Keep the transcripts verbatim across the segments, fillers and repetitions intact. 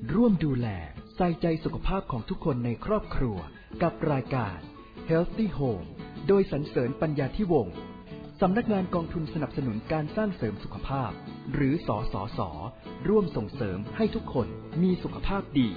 ร่วมดูแลใส่ใจสุขภาพของทุกคนในครอบครัวกับรายการ Healthy Home โดยสรรเสริญปัญญาธิวงศ์สำนักงานกองทุนสนับสนุนการสร้างเสริมสุขภาพหรือสสส.ร่วมส่งเสริมให้ทุกคนมีสุขภาพดี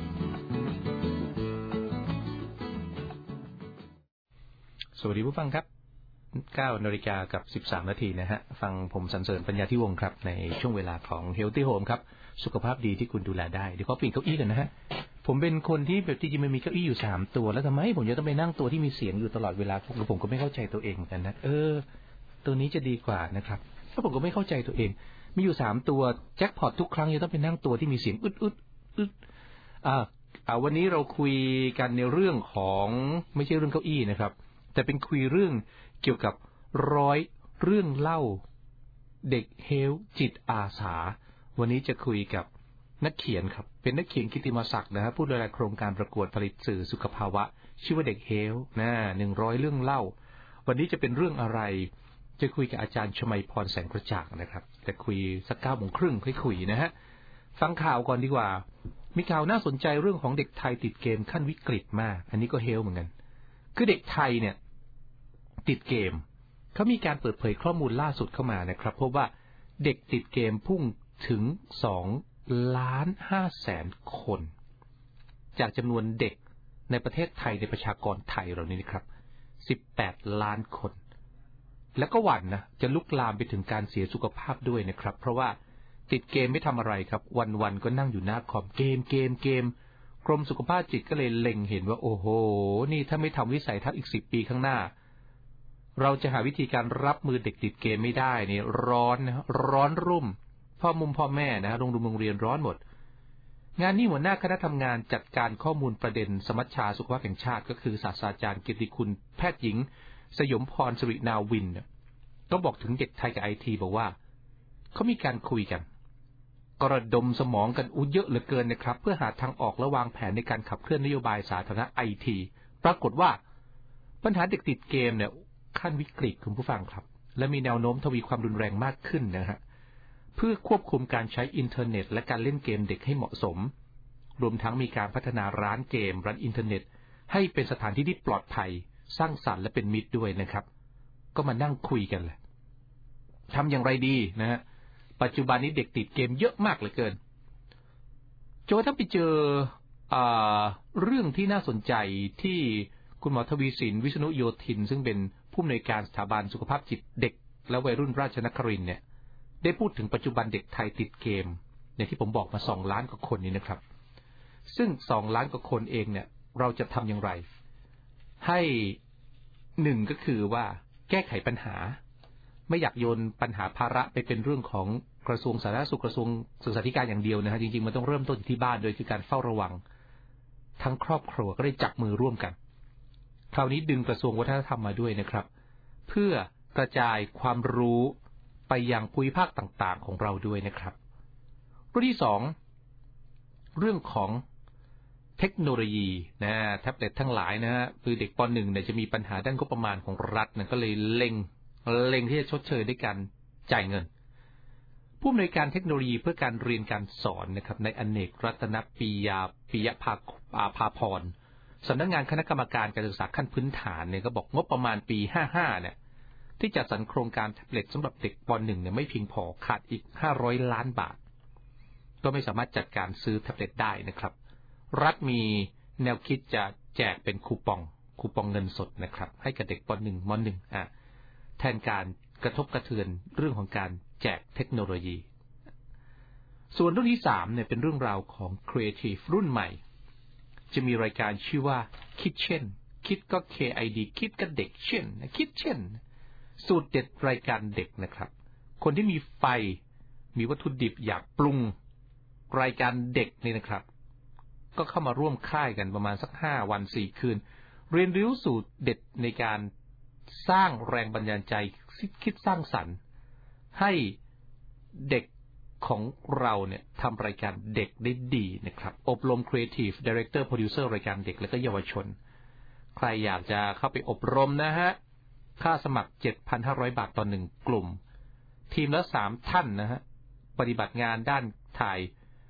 สวัสดีผู้ฟังครับเก้านาฬิกากับสิบสามนาทีนะฮะฟังผมสรรเสริญปัญญาธิวงศ์ครับในช่วงเวลาของ Healthy Home ครับสุขภาพดีที่คุณดูแลได้เดี๋ยวเขาปีนเก้าอี้กันนะฮะผมเป็นคนที่แบบจริงๆมันมีเก้าอี้อยู่สามตัวแล้วทำไมผมจะต้องไปนั่งตัวที่มีเสียงอยู่ตลอดเวลาผมผมก็ไม่เข้าใจตัวเองเหมือนกันนะเออตัวนี้จะดีกว่านะครับถ้าผมก็ไม่เข้าใจตัวเองมีอยู่สามตัวแจ็คพอตทุกครั้งจะต้องไปนั่งตัวที่มีเสียงอึดอึดอึดอ่าอ่าวันนี้เราคุยกันในเรื่องของไม่ใช่เรื่องเก้าอี้นะครับแต่เป็นคุยเรื่องเกี่ยวกับร้อยเรื่องเล่าเด็กเฮลจิตอาสาวันนี้จะคุยกับนักเขียนครับเป็นนักเขียนกิตติมศักดิ์นะฮะผู้ดูแลโครงการประกวดผลิตสื่อสุขภาวะชื่อว่าเด็กเฮลนะหนึ่งร้อยเรื่องเล่าวันนี้จะเป็นเรื่องอะไรจะคุยกับอาจารย์ชมัยพรแสงกระจ่างนะครับจะคุยสักเก้าโมงครึ่งค่อยคุยนะฮะฟังข่าวก่อนดีกว่ามีข่าวน่าสนใจเรื่องของเด็กไทยติดเกมขั้นวิกฤตมากอันนี้ก็เฮลเหมือนกันคือเด็กไทยเนี่ยติดเกมเขามีการเปิดเผยข้อมูลล่าสุดเข้ามานะครับพบว่าเด็กติดเกมพุ่งถึงสองล้านห้าแสนคนจากจำนวนเด็กในประเทศไทยในประชากรไทยเรานี่นะครับสิบแปดล้านคนแล้วก็หวั่นนะจะลุกลามไปถึงการเสียสุขภาพด้วยนะครับเพราะว่าติดเกมไม่ทำอะไรครับวันๆก็นั่งอยู่หน้าคอมเกมเกมเกมกรมสุขภาพจิตก็เลยเล็งเห็นว่าโอ้โหนี่ถ้าไม่ทำวิสัยทัศน์อีกสิบปีข้างหน้าเราจะหาวิธีการรับมือเด็กติดเกมไม่ได้นี่ร้อนนะร้อนรุ่มพ่อมุมพ่อแม่นะโรงโรงเรียนร้อนหมดงานนี้หัวหน้าคณะทำงานจัดการข้อมูลประเด็นสมัชชาสุขภาพแห่งชาติก็คือศาสตราจารย์เกียรติคุณแพทย์หญิงสยมพรสิรินาวินก็บอกถึงเด็กไทยกับไอทีบอกว่าเขามีการคุยกันกระดมสมองกันอู้เยอะเหลือเกินนะครับเพื่อหาทางออกและวางแผนในการขับเคลื่อนนโยบายสาธารณะไอทีปรากฏว่าปัญหาเด็กติดเกมเนี่ยขั้นวิกฤตคุณผู้ฟังครับและมีแนวโน้มทวีความรุนแรงมากขึ้นนะฮะเพื่อควบคุมการใช้อินเทอร์เน็ตและการเล่นเกมเด็กให้เหมาะสมรวมทั้งมีการพัฒนาร้านเกมร้านอินเทอร์เน็ตให้เป็นสถานที่ที่ปลอดภัยสร้างสรรค์และเป็นมิตรด้วยนะครับก็มานั่งคุยกันแหละทำอย่างไรดีนะฮะปัจจุบันนี้เด็กติดเกมเยอะมากเหลือเกินโจถ้าไปเจออ่าเรื่องที่น่าสนใจที่คุณหมอทวีสินวิษณุโยธินซึ่งเป็นผู้อำนวยการสถาบันสุขภาพจิตเด็กและวัยรุ่นราชนครินทร์เนี่ยได้พูดถึงปัจจุบันเด็กไทยติดเกมอย่างที่ผมบอกมาสองล้านกว่าคนนี้นะครับซึ่งสองล้านกว่าคนเองเนี่ยเราจะทำอย่างไรให้หนึ่งก็คือว่าแก้ไขปัญหาไม่อยากโยนปัญหาภาระไปเป็นเรื่องของกระทรวงสาธารณสุขกระทรวงศึกษาธิการอย่างเดียวนะฮะจริงๆมันต้องเริ่มต้นที่บ้านโดยคือการเฝ้าระวังทั้งครอบครัวก็ได้จับมือร่วมกันคราวนี้ดึงกระทรวงวัฒนธรรมมาด้วยนะครับเพื่อกระจายความรู้ไปยังภูมิภาคต่างๆของเราด้วยนะครับเรื่องที่สองเรื่องของเทคโนโลยีนะแท็บเล็ตทั้งหลายนะฮะคือเด็กป.หนึ่งเนี่ยจะมีปัญหาด้านงบประมาณของรัฐนะก็เลยเล็งเล็งที่จะชดเชยด้วยการจ่ายเงินผู้อำนวยการเทคโนโลยีเพื่อการเรียนการสอนนะครับในอเนกรัตนปิยาปิยภาภาพรสำนักงานคณะกรรมการการศึกษาขั้นพื้นฐานเนี่ยก็บอกงบประมาณปีห้าสิบห้าเนี่ยที่จัดสรรโครงการแท็บเล็ตสำหรับเด็กป.หนึ่งเนี่ยไม่เพียงพอขาดอีกห้าร้อยล้านบาทก็ไม่สามารถจัดการซื้อแท็บเล็ตได้นะครับรัฐมีแนวคิดจะแจกเป็นคูปองคูปองเงินสดนะครับให้กับเด็กป.หนึ่งม.หนึ่งอ่ะแทนการกระทบกระเทือนเรื่องของการแจกเทคโนโลยีส่วนเรื่องที่สามเนี่ยเป็นเรื่องราวของครีเอทีฟรุ่นใหม่จะมีรายการชื่อว่าคิดเช่นคิดก็ เค ไอ ดี คิดก็เด็กเช่นคิดเช่นสูตรเด็ดรายการเด็กนะครับคนที่มีไฟมีวัตถุดิบอยากปรุงรายการเด็กนี่นะครับก็เข้ามาร่วมค่ายกันประมาณสักห้าวันสี่คืนเรียนรู้สูตรเด็ดในการสร้างแรงบันดาลใจคิดสร้างสรรค์ให้เด็กของเราเนี่ยทำรายการเด็กได้ดีนะครับอบรม Creative Director Producer รายการเด็กและก็เยาวชนใครอยากจะเข้าไปอบรมนะฮะค่าสมัคร เจ็ดพันห้าร้อย บาทต่อหนึ่งกลุ่มทีมละสามท่านนะฮะปฏิบัติงานด้านถ่าย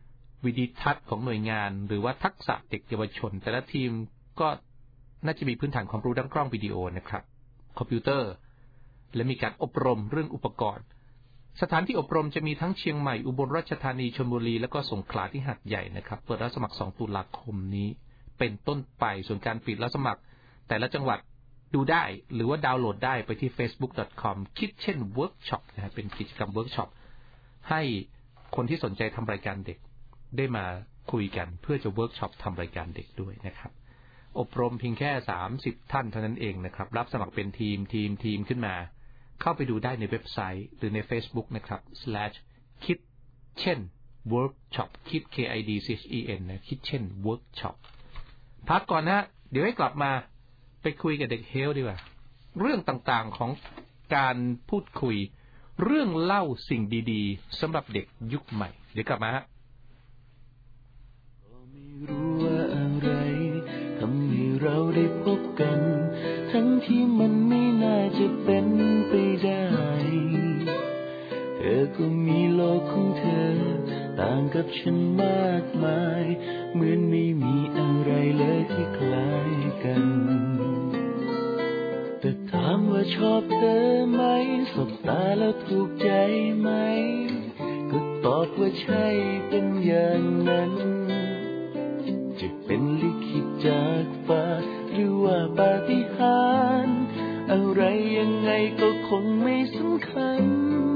วิดีทัศน์ของหน่วยงานหรือว่าทักษะเด็กเยาวชนแต่ละทีมก็น่าจะมีพื้นฐานความรู้ด้านกล้องวิดีโอนะครับคอมพิวเตอร์และมีการอบรมเรื่องอุปกรณ์สถานที่อบรมจะมีทั้งเชียงใหม่อุบลราชธานีชลบุรีและก็สงขลาที่หาดใหญ่นะครับเปิดรับสมัครสองตุลาคมนี้เป็นต้นไปส่วนการปิดรับสมัครแต่ละจังหวัดดูได้หรือว่าดาวน์โหลดได้ไปที่ เฟซบุ๊ก ดอท คอม Kitchen Workshop นะฮะเป็นกิจกรรมเวิร์กช็อปให้คนที่สนใจทำรายการเด็กได้มาคุยกันเพื่อจะเวิร์กช็อปทำรายการเด็กด้วยนะครับอบรมเพียงแค่สามสิบท่านเท่านั้นเองนะครับรับสมัครเป็นทีมทีมทีมขึ้นมาเข้าไปดูได้ในเว็บไซต์หรือใน Facebook นะครับ slash kitchen workshop kit k i d c h e n นะ kitchen workshop พักก่อนนะเดี๋ยวให้กลับมาไปคุยกับเด็กเฮลดีกว่าเรื่องต่างๆของการพูดคุยเรื่องเล่าสิ่งดีๆสำหรับเด็กยุคใหม่เดี๋ยวกลับมาฮะก็ไม่รู้ว่าอะไรทำให้เราได้พบกันทั้งที่มันไม่น่าจะเป็นไปได้เธอก็มีโลกของเธอต่างกับฉันมากมายเหมือนไม่มีอะไรเลยที่คล้ายกันแต่ถามว่าชอบเธอไหมสบตาแล้วถูกใจไหมก็ตอบว่าใช่เป็นอย่างนั้นจะเป็นลิขิตจากฟ้าหรือว่าปาฏิหาริย์อะไรยังไงก็คงไม่สำคัญ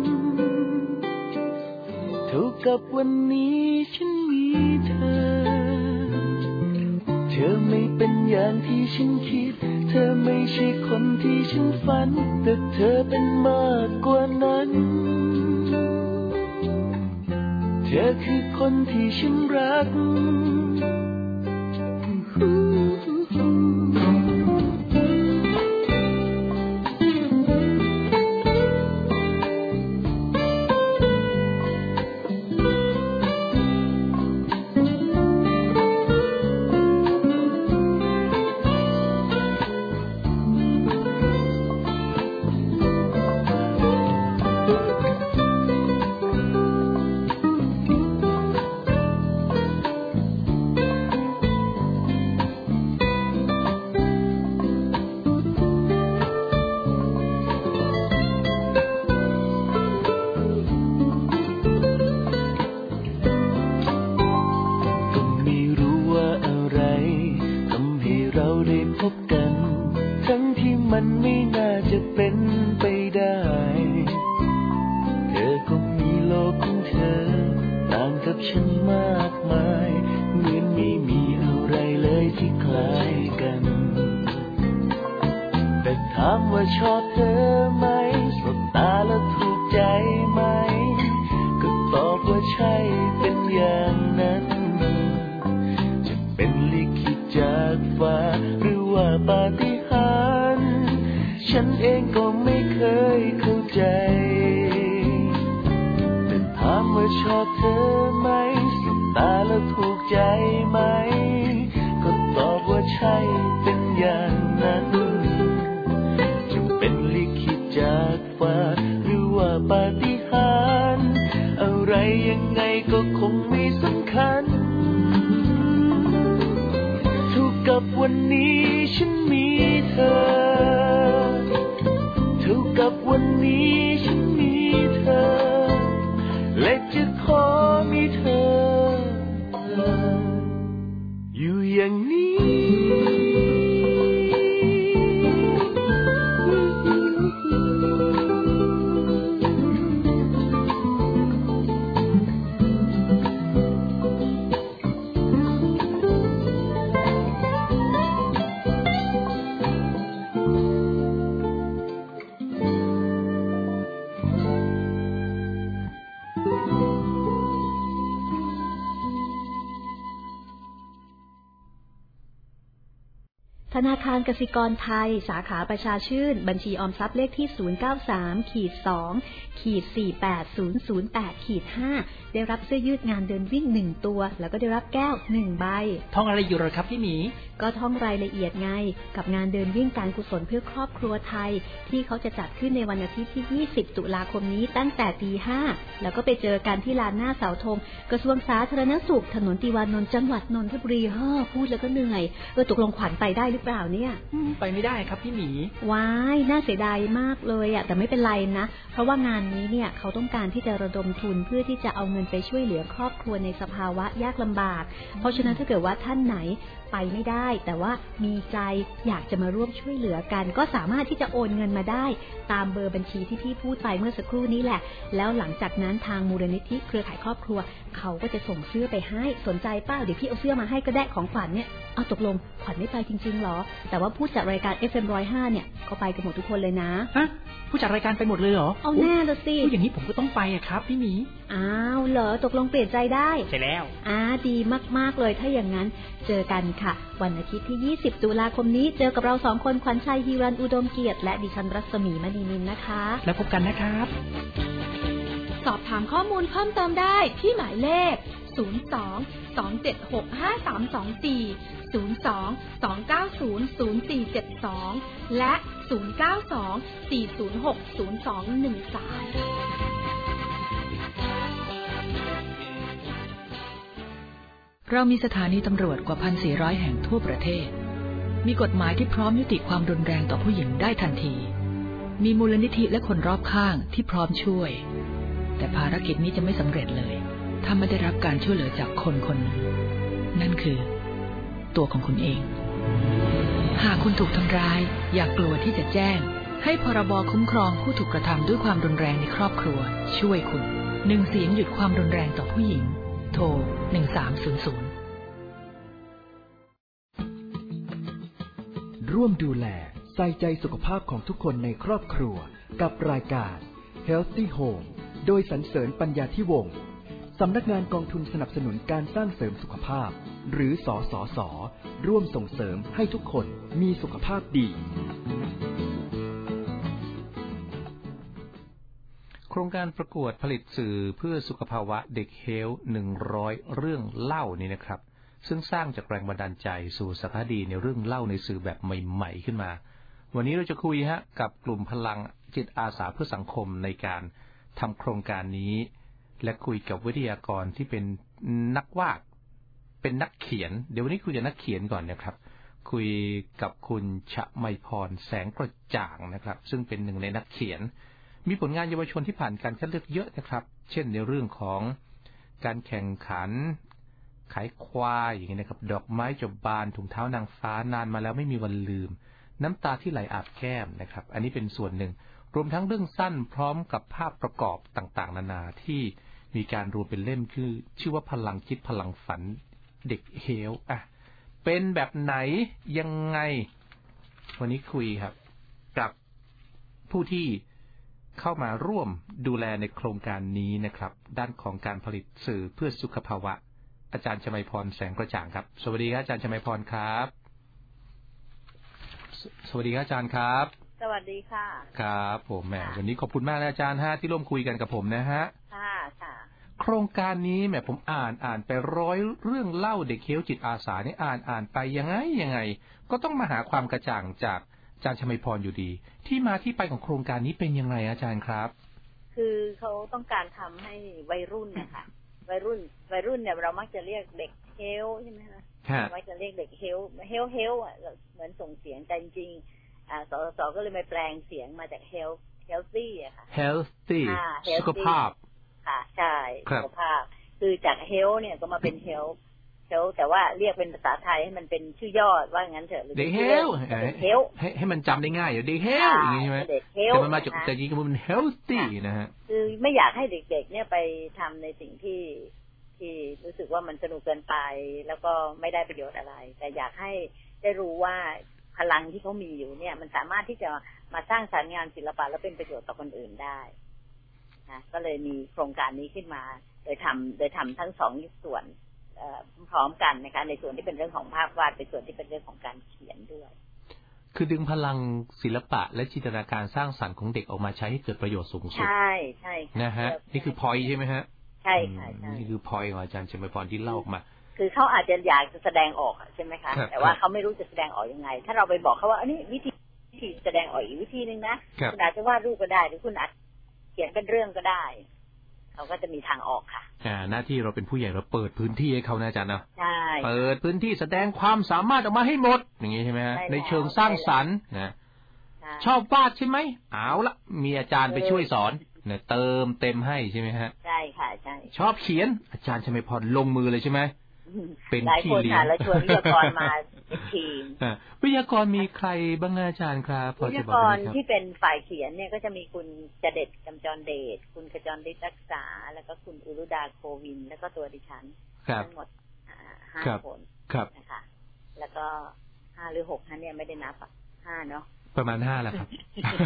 เท่ากับวันนี้ฉันมีเธอเธอไม่เป็นอย่างที่ฉันคิดเธอไม่ใช่คนที่ฉันฝันแต่เธอเป็นมากกว่านั้นเธอคือคนที่ฉันรักชอบเธอไหมสบตาแล้วถูกใจไหมก็ตอบว่าใช่เป็นอย่างนั้นจะเป็นลิขิตจากฟ้าหรือว่าปาฏิหาริย์ฉันเองก็ไม่เคยเข้าใจแต่ถามว่าชอบเธอไหมสบตาแล้วถูกใจไหมก็ตอบว่าใช่เป็นอย่างนั้นจากฟ้าหรือว่าปาฏิหาริย์อะไรยังไงก็คงไม่สำคัญเท่ากับวันนี้ฉันมีเธอเท่ากับวันนี้ฉันมีเธอและจะขอมีเธออยู่อย่างนี้ธนาคารกสิกรไทยสาขาประชาชื่นบัญชีออมทรัพย์เลขที่ ศูนย์ เก้า สาม สอง สี่ แปด ศูนย์ ศูนย์ แปด ห้า ได้รับเสื้อยืดงานเดินวิ่งหนึ่งตัวแล้วก็ได้รับแก้วหนึ่งใบท่องอะไรอยู่หรอครับพี่หมีก็ท่องรายละเอียดไงกับงานเดินวิ่งการกุศลเพื่อครอบครัวไทยที่เขาจะจัดขึ้นในวันอาทิตย์ที่ยี่สิบตุลาคมนี้ตั้งแต่ตีห้าแล้วก็ไปเจอกันที่ลานหน้าเสาธงกระทรวงสาธารณสุขถนนติวานนท์จังหวัดนนทบุรีเฮ้อพูดแล้วก็เหนื่อยเออตกลงขวัญไปได้หรือเปล่าเนี่ยไปไม่ได้ครับพี่หมีว้ายน่าเสียดายมากเลยอ่ะแต่ไม่เป็นไรนะเพราะว่างานนี้เนี่ยเขาต้องการที่จะระดมทุนเพื่อที่จะเอาเงินไปช่วยเหลือครอบครัวในสภาวะยากลำบากเพราะฉะนั้นถ้าเกิดว่าท่านไหนไปไม่ได้แต่ว่ามีใจอยากจะมาร่วมช่วยเหลือกันก็สามารถที่จะโอนเงินมาได้ตามเบอร์บัญชีที่พี่พูดไปเมื่อสักครู่นี้แหละแล้วหลังจากนั้นทางมูลนิธิเครือข่ายครอบครัวเขาก็จะส่งเสื้อไปให้สนใจป้าเดี๋ยวพี่เอาเสื้อมาให้ก็ได้ของขวัญเนี่ยเอาตกลงขวัญไม่ไปจริงๆหรอแต่ว่าผู้จัดรายการ เอฟ เอ็ม หนึ่งศูนย์ห้าเนี่ยก็ไปกันหมดทุกคนเลยนะฮะผู้จัดรายการไปหมดเลยเหรอเอาแน่ละสิอย่างนี้ผมก็ต้องไปอะครับพี่หมีอ้าวเหรอตกลงเปลี่ยนใจได้ใช่แล้วอ่าดีมากๆเลยถ้าอย่างนั้นเจอกันค่ะวันอาทิตย์ที่ยี่สิบตุลาคมนี้เจอกับเราสองคนขวัญชัยฮีรันอุดมเกียรติและดิฉันรัศมีมณีนินนะคะแล้วพบกันนะครับสอบถามข้อมูลเพิ่มเติมได้ที่หมายเลขศูนย์ สอง สอง เจ็ด หก ห้า สาม สอง สี่ ศูนย์ สอง สอง เก้า ศูนย์ ศูนย์ สี่ เจ็ด สองและศูนย์ เก้า สอง สี่ ศูนย์ หก ศูนย์ สอง หนึ่ง สามเรามีสถานีตำรวจกว่า หนึ่งพันสี่ร้อย แห่งทั่วประเทศมีกฎหมายที่พร้อมยุติความรุนแรงต่อผู้หญิงได้ทันทีมีมูลนิธิและคนรอบข้างที่พร้อมช่วยแต่ภารกิจนี้จะไม่สำเร็จเลยถ้าไม่ได้รับการช่วยเหลือจากคนคนหนึ่งนั่นคือตัวของคุณเองหากคุณถูกทำร้ายอย่ากลัวที่จะแจ้งให้พรบคุ้มครองผู้ถูกกระทำด้วยความรุนแรงในครอบครัวช่วยคุณหนึ่งเสียงหยุดความรุนแรงต่อผู้หญิงโทรหนึ่งสามศูนย์ศูนย์ร่วมดูแลใส่ใจสุขภาพของทุกคนในครอบครัวกับรายการ Healthy Home โดยสรรเสริญปัญญาธิวงศ์สำนักงานกองทุนสนับสนุนการสร้างเสริมสุขภาพหรือสสส.ร่วมส่งเสริมให้ทุกคนมีสุขภาพดีโครงการประกวดผลิตสื่อเพื่อสุขภาวะเด็กเฮลท์หนึ่งร้อยเรื่องเล่านี่นะครับซึ่งสร้างจากแรงบันดาลใจสู่สารคดีในเรื่องเล่าในสื่อแบบใหม่ๆขึ้นมาวันนี้เราจะคุยฮะกับกลุ่มพลังจิตอาสาเพื่อสังคมในการทำโครงการนี้และคุยกับวิทยากรที่เป็นนักวาดเป็นนักเขียนเดี๋ยววันนี้คุยกับนักเขียนก่อนนะครับคุยกับคุณชมัยพรแสงกระจ่างนะครับซึ่งเป็นหนึ่งในนักเขียนมีผลงานเยาวชนที่ผ่านการคัดเลือกเยอะนะครับเช่นในเรื่องของการแข่งขันขายควายอย่างนี้นะครับดอกไม้จบบานถุงเท้านางฟ้านานมาแล้วไม่มีวันลืมน้ำตาที่ไหลอาบแก้มนะครับอันนี้เป็นส่วนหนึ่งรวมทั้งเรื่องสั้นพร้อมกับภาพประกอบต่างๆนานาที่มีการรวมเป็นเล่มคือชื่อว่าพลังคิดพลังฝันเด็กเฮลท์อ่ะเป็นแบบไหนยังไงวันนี้คุยครับกับผู้ที่เข้ามาร่วมดูแลในโครงการนี้นะครับด้านของการผลิตสื่อเพื่อสุขภาวะอาจารย์ชมัยพรแสงกระจ่างครับสวัสดีครับอาจารย์ชมัยพรครับสวัสดีครับอาจารย์ครับสวัสดีค่ะครับผมแหมวันนี้ขอบคุณมากนะอาจารย์ฮะที่ร่วมคุยกันกับผมนะฮะค่ะค่ะโครงการนี้แหมผมอ่านอ่านไปร้อยเรื่องเล่าเด็กเฮลท์จิตอาสานี่อ่านอ่านไปยังไงยังไงก็ต้องมาหาความกระจ่างจากอาจารย์ชมัยพรอยู่ดีที่มาที่ไปของโครงการนี้เป็นยังไงอาจารย์ครับคือเขาต้องการทำให้วัยรุ่นนะคะวัยรุ่นวัยรุ่นเนี่ยเรามักจะเรียกเด็กเฮลท์ใช่ไหมคะเรามักจะเรียกเด็กเฮลท์เฮลท์เฮลท์อ่ะเหมือนส่งเสียงแต่จริงๆอ่าสสก็เลยมาแปลงเสียงมาจากเฮลท์เฮลตี้อะค่ะ healthy สุขภาพค่ะใช่สุขภาพคือจากเฮลท์เนี่ยก็มาเป็นเฮลท์เฮลท์แต่ว่าเรียกเป็นภาษาไทยให้มันเป็นชื่อย่อว่างั้นเถอะเด็กเฮลท์เฮลท์ให้ให้มันจำได้ง่ายอย่างเด็กเฮลท์อย่างนี้ใช่ไหมแต่มันมาจากแต่จริงๆมันเป็น healthy นะฮะคือไม่อยากให้เด็กๆเนี่ยไปทำในสิ่งที่ที่รู้สึกว่ามันสนุกเกินไปแล้วก็ไม่ได้ประโยชน์อะไรแต่อยากให้ได้รู้ว่าพลังที่เขามีอยู่เนี่ยมันสามารถที่จะมาสร้างสรรค์งานศิลปะแล้วเป็นประโยชน์ต่อคนอื่นได้นะก็เลยมีโครงการนี้ขึ้นมาโดยทำโดยทำทั้งสองส่วนพร้อมกันนะคะในส่วนที่เป็นเรื่องของภาพวาดในส่วนที่เป็นเรื่องของการเขียนด้วยคือดึงพลังศิลปะและจินตนาการสร้างสรรค์ของเด็กออกมาใช้ให้เกิดประโยชน์สูงสุดใช่ใช่นะฮะนี่คือพอยใช่ไหมฮะใช่ค่ะใช่นี่คือพอยของอาจารย์เฉลิมพรที่เล่าออกมาคือเขาอาจจะอยากจะแสดงออกใช่ไหมคะแต่ว่าเขาไม่รู้จะแสดงออกยังไงถ้าเราไปบอกเขาว่าอันนี้วิธีวิธีแสดงออกอีกวิธีนึงนะคุณอาจจะวาดรูปก็ได้หรือคุณอาจเขียนเป็นเรื่องก็ได้เขาก็จะมีทางออกค่ะอ่าหน้าที่เราเป็นผู้ใหญ่เราเปิดพื้นที่ให้เขานะอาจารย์เนาะใช่เปิดพื้นที่แสดงความสามารถออกมาให้หมดอย่างนี้ใช่ไหมฮะในเชิงสร้างสรรค์นะชอบวาดใช่ไหมเอาละมีอาจารย์ไปช่วยสอนเนี่ยเติมเต็มให้ใช่ไหมฮะใช่ค่ะใช่ชอบเขียนอาจารย์จะไม่พอลงมือเลยใช่ไหมเป็นพี่เลี้ยงแล้วชวนวิทยากรมาเป็นทีมวิทยากรมีใครบ้างอาจารย์ครับวิทยากรที่เป็นฝ่ายเขียนเนี่ยก็จะมีคุณจเด็ดกำจรเดชคุณขจรฤทธิ์รักษาแล้วก็คุณอุรุดาโควินแล้วก็ตัวดิฉันทั้งหมดห้าคนนะคะแล้วก็ห้าหรือหกท่านเนี่ยไม่ได้นับอ่ะห้าเนาะประมาณห้าแหละครับ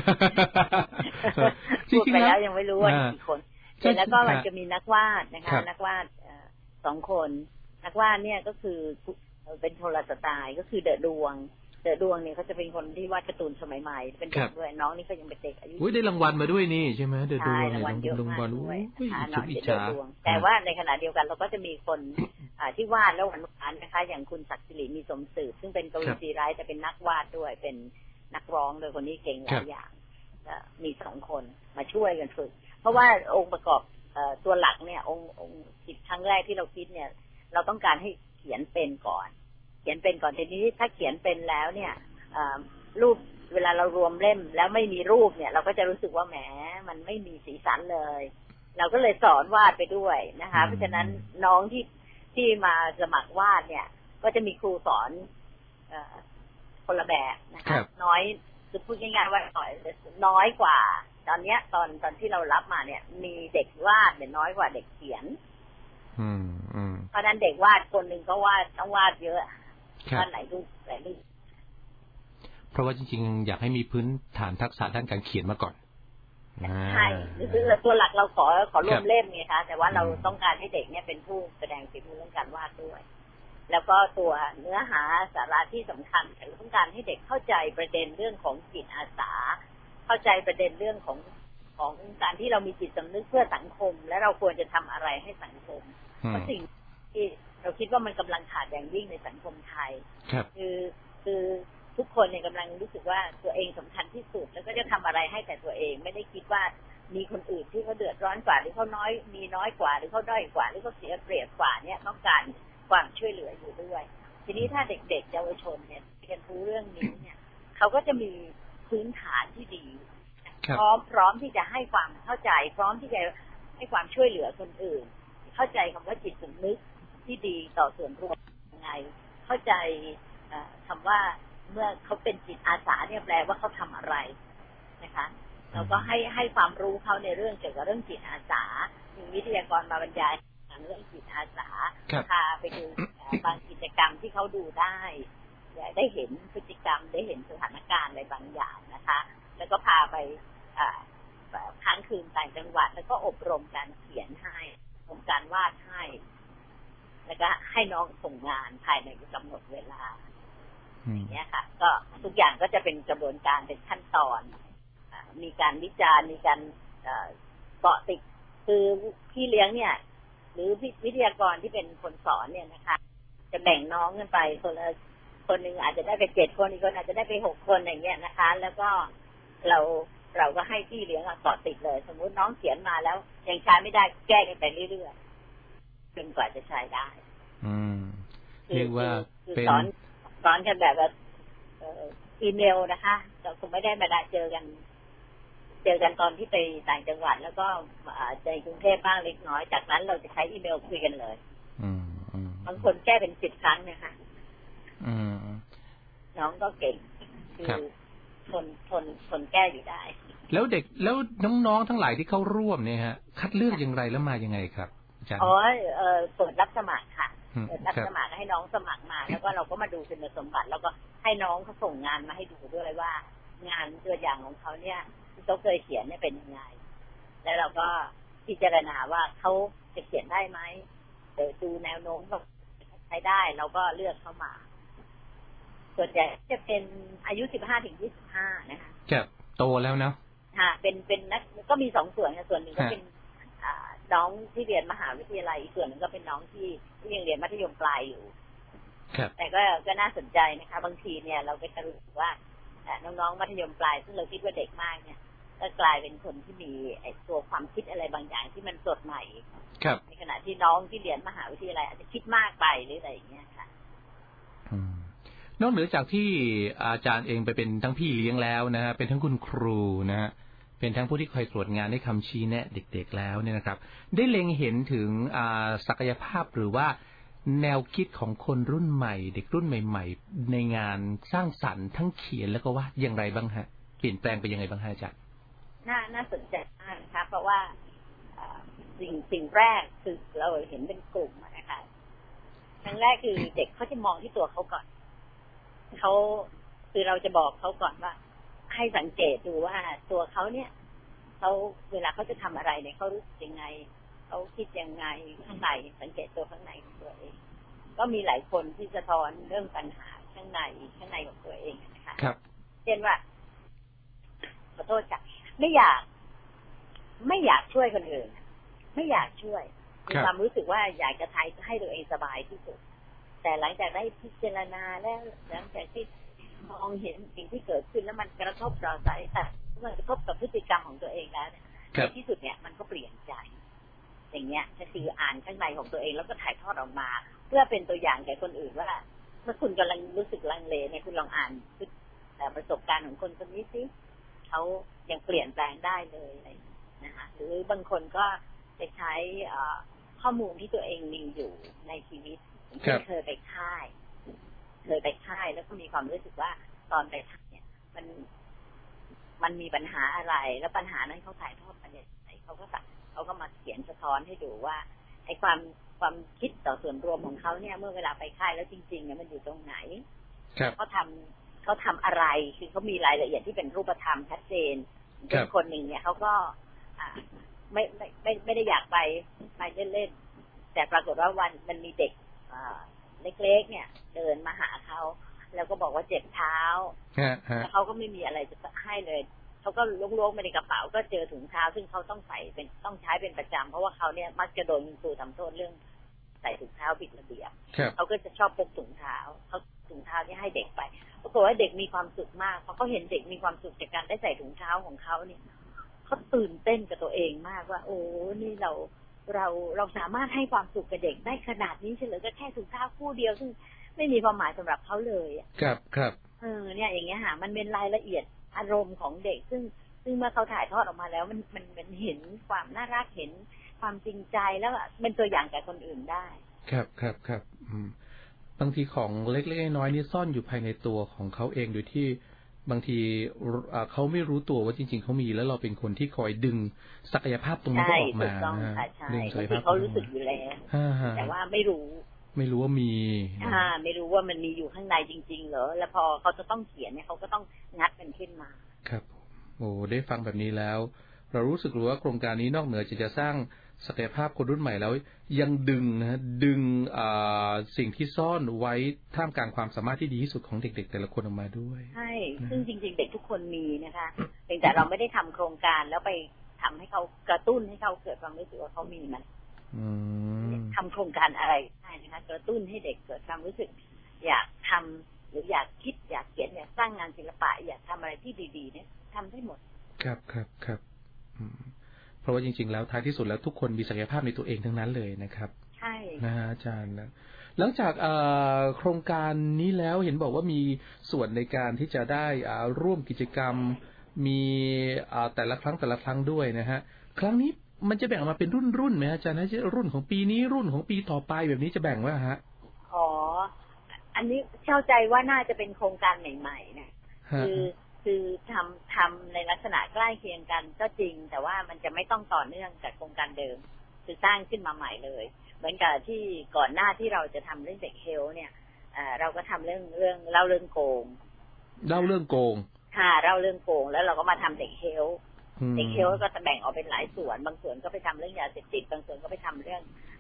พูดไปแล้วยังไม่รู้ว่ากี่คนเสร็จแล้วก็มันจะมีนักวาดนะคะนักวาดสองคนนักวาดเนี่ยก็คือเป็นโทรสไตล์ก็คือเดอะดวงเดอะดวงเนี่ยเขาจะเป็นคนที่วาดการ์ตูนสมัยใหม่เป็นเด็กด้วยน้องนี่ก็ยังเป็นเด็กอายุได้รางวัลมาด้วยนี่ใช่ไหมเดอะดวงรางวัลเยอะมากด้วยชุดอิจฉาแต่ว่าในขณะเดียวกันเราก็จะมีคนที่วาดแล้วหวานๆนะคะอย่างคุณศักดิ์สิริมีสมสืบซึ่งเป็นกวีซีไรต์แต่เป็นนักวาดด้วยเป็นนักร้องโดยคนนี้เก่งหลายอย่างมีสองคนมาช่วยกันฝึกเพราะว่าองค์ประกอบตัวหลักเนี่ยองค์องค์คิดครั้งแรกที่เราคิดเนี่ยเราต้องการให้เขียนเป็นก่อนเขียนเป็นก่อนทีนี้ถ้าเขียนเป็นแล้วเนี่ยรูปเวลาเรารวมเล่มแล้วไม่มีรูปเนี่ยเราก็จะรู้สึกว่าแหมมันไม่มีสีสันเลยเราก็เลยสอนวาดไปด้วยนะคะเพราะฉะนั้นน้องที่ที่มาสมัครวาดเนี่ยก็จะมีครูสอนคนละแบบนะคะน้อยคือพูดง่ายๆว่าน้อยน้อยกว่าตอนเนี้ยตอนตอนที่เรารับมาเนี่ยมีเด็กวาดเนี่ยน้อยกว่าเด็กเขียนเพราะนั้นเด็กวาดคนหนึ่งก็วาดต้องวาดเยอะวาดหลายรูปหลายรูปเพราะว่าจริงๆอยากให้มีพื้นฐานทักษะด้านการเขียนมาก่อนใช่คือตัวหลักเราขอขอรวมเล่มไงคะแต่ว่าเราต้องการให้เด็กเนี่ยเป็นผู้แสดงฝีมือเรื่องการวาดด้วยแล้วก็ตัวเนื้อหาสาระที่สำคัญเราต้องการให้เด็กเข้าใจประเด็นเรื่องของจิตอาสาเข้าใจประเด็นเรื่องของของการที่เรามีจิตสำนึกเพื่อสังคมและเราควรจะทำอะไรให้สังคมเพราะสิ่งที่เราคิดว่ามันกำลังขาดอย่างยิ่งในสังคมไทยคือคือทุกคนเนี่ยกำลังรู้สึกว่าตัวเองสำคัญที่สุดแล้วก็จะทำอะไรให้แต่ตัวเองไม่ได้คิดว่ามีคนอื่นที่เขาเดือดร้อนกว่าหรือเขาน้อยมีน้อยกว่าหรือเขาด้อยกว่าหรือเขาเสียเปรียบกว่าเนี่ยต้องการความช่วยเหลืออยู่ด้วยทีนี้ถ้าเด็กๆเยาวชนเนี่ยเรียนรู้เรื่องนี้เนี่ยเขาก็จะมีพื้นฐานที่ดีพร้อมพร้อมที่จะให้ความเข้าใจพร้อมที่จะให้ความช่วยเหลือคนอื่นเข้าใจคำว่าจิตสำนึกที่ดีต่อส่วนรวมยังไงเข้าใจคำว่าเมื่อเขาเป็นจิตอาสาเนี่ยแปลว่าเขาทำอะไรนะคะแล้วก็ให้ให้ความรู้เขาในเรื่องเกี่ยวกับเรื่องจิตอาสามีวิทยากรมาบรรยายเรื่องจิตอาสาพาไปดูบางกิจกรรมที่เขาดูได้ได้เห็นพฤติกรรมได้เห็นสถานการณ์อะไรบางอย่างนะคะแล้วก็พาไปค้างคืนต่างจังหวัดแล้วก็อบรมการเขียนให้อบรมการวาดให้แล้วก็ให้น้องส่งงานภายในกำหนดเวลาอย่างนี้ค่ะก็ทุกอย่างก็จะเป็นกระบวนการเป็นขั้นตอนมีการวิจารณ์มีการเกาะติดคือพี่เลี้ยงเนี่ยหรือวิทยากรที่เป็นคนสอนเนี่ยนะคะจะแบ่งน้องกันไปคนละคนหนึ่งอาจจะได้ไปเจ็ดคนอีกคนอาจจะได้ไปหกคนอย่างเงี้ยนะคะแล้วก็เราเราก็ให้พี่เลี้ยงเกาะติดเลยสมมุติน้องเขียนมาแล้วยังใช้ไม่ได้แก้กันไปเรื่อยๆจนกว่าจะใช้ได้อืมเรียกว่าเป็นสอนสอนกันแบบว่าอีเมลนะคะเราคงไม่ได้มาได้เจอกันเจอกันตอนที่ไปต่างจังหวัดแล้วก็ในกรุงเทพบ้างเล็กน้อยจากนั้นเราจะใช้อีเมลคุยกันเลยบางคนแก้เป็นสิบครั้งนะคะน้องก็เก่งคือทนทนทนแก้อยู่ได้แล้วเด็กแล้วน้องๆทั้งหลายที่เข้าร่วมเนี่ยฮะคัดเลือกอย่างไรแล้วมายังไงครับอาจารย์อ๋อเออเปิดรับสมัครค่ะเปิดรับสมัครให้น้องสมัครมาแล้วก็เราก็มาดูคุณสมบัติแล้วก็ให้น้องเขาส่งงานมาให้ดูด้วยว่างานตัวอย่างของเขาเนี่ยที่เขาเคยเขียนเนี่ยเป็นยังไงแล้วเราก็พิจารณาว่าเขาจะเขียนได้ไหมเดี๋ยวดูแนวโน้มว่าใช้ได้เราก็เลือกเข้ามา สส่วนใหญ่จะเป็นอายุสิบห้าถึงยี่สิบห้านะคะครับโตแล้วเนาะค่ะเป็นเป็นนักก็มีสองส่วนค่ะส่วนหนึ่งก็เป็นน้องที่เรียนมหาวิทยาลัยอีกส่วนหนึ่งก็เป็นน้องที่ที่ยังเรียนมัธยมปลายอยู่แต่ก็ก็น่าสนใจนะคะบางทีเนี่ยเราก็จะรู้สึกว่าน้องๆมัธยมปลายซึ่งเราคิดว่าเด็กมากเนี่ยก็กลายเป็นคนที่มีไอ้ตัวความคิดอะไรบางอย่างที่มันสดใหม่ในขณะที่น้องที่เรียนมหาวิทยาลัยอาจจะคิดมากไปหรืออะไรอย่างเงี้ยค่ะนอกเหนือจากที่อาจารย์เองไปเป็นทั้งพี่เลี้ยงแล้วนะฮะเป็นทั้งคุณครูนะฮะเป็นทั้งผู้ที่คอยตรวจงานให้คำชี้แนะเด็กๆแล้วเนี่ยนะครับได้เล็งเห็นถึงศักยภาพหรือว่าแนวคิดของคนรุ่นใหม่เด็กรุ่นใหม่ๆในงานสร้างสรรค์ทั้งเขียนแล้วก็วาดอย่างไรบ้างฮะเปลี่ยนแปลงไปยังไงบ้างฮะอาจารย์น่าน่าสนใจมากนะคะเพราะว่าสิ่งสิ่งแรกคือเราเห็นเป็นกลุ่มนะคะครั้งแรกคือเด็กเขาจะมองที่ตัวเขาก่อนเขาคือเราจะบอกเขาก่อนว่าให้สังเกตดูว่าตัวเขาเนี่ยเขาเวลาเขาจะทำอะไรเนี่ยเขารู้สึกยังไงเขาคิดยังไงข้างในสังเกตตัวข้างในของตัวเองก็มีหลายคนที่สะท้อนเรื่องปัญหาข้างในข้างในของตัวเองนะคะครับเช่นว่าขอโทษจ้ะไม่อยากไม่อยากช่วยคนอื่นไม่อยากช่วยมีความรู้สึกว่าอยากจะทำให้ตัวเองสบายที่สุดแต่หลังจากได้พิจารณาแล้วหลังจากที่มองเห็นสิ่งที่เกิดขึ้นแล้วมันกระทบต่อใจแต่มันกระทบกับพฤติกรรมของตัวเองแล้วในที่สุดเนี่ยมันก็เปลี่ยนใจอย่างเงี้ยก็คืออ่านข้างในของตัวเองแล้วก็ถ่ายทอดออกมาเพื่อเป็นตัวอย่างแก่คนอื่นว่าเมื่อคุณกำลังรู้สึกลังเลเนี่ยคุณลองอ่านประสบการณ์ของคนคนนี้สิเขายังเปลี่ยนแปลงได้เลยนะคะหรือบางคนก็จะใช้ข้อมูลที่ตัวเองมีอยู่ในชีวิตที่เคยไปค่ายเคยไปค่ายแล้วก็มีความรู้สึกว่าตอนไปค่ายเนี่ยมันมันมีปัญหาอะไรแล้วปัญหานั้นเขาถ่ายทอดมาเนี่ยเขาก็เขาก็มาเขียนสะท้อนให้ดูว่าไอ้ความความคิดต่อส่วนรวมของเขาเนี่ยเมื่อเวลาไปค่ายแล้วจริงๆเนี่ยมันอยู่ตรงไหนเขาทำเขาทำอะไรคือเขามีรายละเอียดที่เป็นรูปธรรมชัดเจนเป็นคนหนึ่งเนี่ยเขาก็ไม่ไม่ไม่ไม่ได้อยากไปไปเล่นๆแต่ปรากฏว่าวันมันมีเด็กเล็กๆเนี่ยเดินมาหาเขาแล้วก็บอกว่าเจ็บเท้าแล้วเขาก็ไม่มีอะไรจะให้เลยเขาก็ล้วงๆไปในกระเป๋าก็เจอถุงเท้าซึ่งเขาต้องใส่เป็นต้องใช้เป็นประจำเพราะว่าเขาเนี่ยมักจะโดนครูทำโทษเรื่องใส่ถุงเท้าผิดระเบียบเขาก็จะชอบพกถุงเท้าเขาถุงเท้าที่ให้เด็กไปปรากฏว่าเด็กมีความสุขมากเพราะเขาเห็นเด็กมีความสุขจากการได้ใส่ถุงเท้าของเขาเนี่ยเขาตื่นเต้นกับตัวเองมากว่าโอ้นี่เราเราเราสามารถให้ความสุขกับเด็กได้ขนาดนี้เฉลยก็แค่ถุงเท้าคู่เดียวซึ่งไม่มีความหมายสำหรับเขาเลยครับครับเออเนี่ยอย่างเงี้ยค่ะมันเป็นรายละเอียดอารมณ์ของเด็กซึ่งซึ่งเมื่อเขาถ่ายทอดออกมาแล้วมันมันมันเห็นความน่ารักเห็นความจริงใจแล้วเป็นตัวอย่างแก่คนอื่นได้ครับครับครับอืมบางทีของเล็กๆน้อยๆนี่ซ่อนอยู่ภายในตัวของเขาเองโดยที่บางทีเขาไม่รู้ตัวว่าจริงๆเขามีแล้วเราเป็นคนที่คอยดึงศักยภาพตรงนี้ออกมาดึงศักยภาพเขารู้สึกอยู่แล้วแต่ว่าไม่รู้ไม่รู้ว่ามีอ่าไม่รู้ว่ามันมีอยู่ข้างในจริงๆเหรอแล้วพอเขาจะต้องเขียนเนี่ยเขาก็ต้องงัดมันขึ้นมาครับโอ้ได้ฟังแบบนี้แล้วเรารู้สึกรู้ว่าโครงการนี้นอกเหนือจะจะสร้างศักยภาพคนรุ่นใหม่แล้วยังดึงนะดึงสิ่งที่ซ่อนไว้ท่ามกลางความสามารถที่ดีที่สุดของเด็กๆแต่ละคนออกมาด้วยใช่ซึ่งจริงๆเด็กทุกคนมีนะคะเพียงแต่เราไม่ได้ทำโครงการแล้วไปทำให้เขากระตุ้นให้เขาเกิดความรู้สึกว่าเขามีมันทำโครงการอะไรได้นะคะกระตุ้นให้เด็กเกิดความรู้สึกอยากทำหรืออยากคิดอยากเขียนอยากสร้างงานศิลปะอยากทำอะไรที่ดีๆเนี่ยทำได้หมดครับครับครับเพราะว่าจริงๆแล้วท้ายที่สุดแล้วทุกคนมีศักยภาพในตัวเองทั้งนั้นเลยนะครับใช่นะฮะอาจารย์นะหลังจากโครงการนี้แล้วเห็นบอกว่ามีส่วนในการที่จะได้ร่วมกิจกรรมมีแต่ละครั้งแต่ละครั้งด้วยนะฮะครั้งนี้มันจะแบ่งออกมาเป็นรุ่นๆไหมอาจารย์นะรุ่นของปีนี้รุ่นของปีต่อไปแบบนี้จะแบ่งว่าฮะอ๋ออันนี้เข้าใจว่าน่าจะเป็นโครงการใหม่ๆนะคือคือทำทำในลักษณะใกล้เคียงกันก็จริงแต่ว่ามันจะไม่ต้องต่อเนื่องจากโครงการเดิมคือสร้างขึ้นมาใหม่เลยเหมือนกับที่ก่อนหน้าที่เราจะทำเรื่องเด็กเฮลเนี่ยเราก็ทำเรื่องเรื่องเล่าเรื่องโกงเล่าเรื่องโกงค่ะเล่าเรื่องโกงแล้วเราก็มาทำเด็กเฮลเด็กเฮลก็จะแบ่งออกเป็นหลายส่วนบางส่วนก็ไปทำเรื่องยาเสพติดบางส่วนก็ไปทำเรื่อง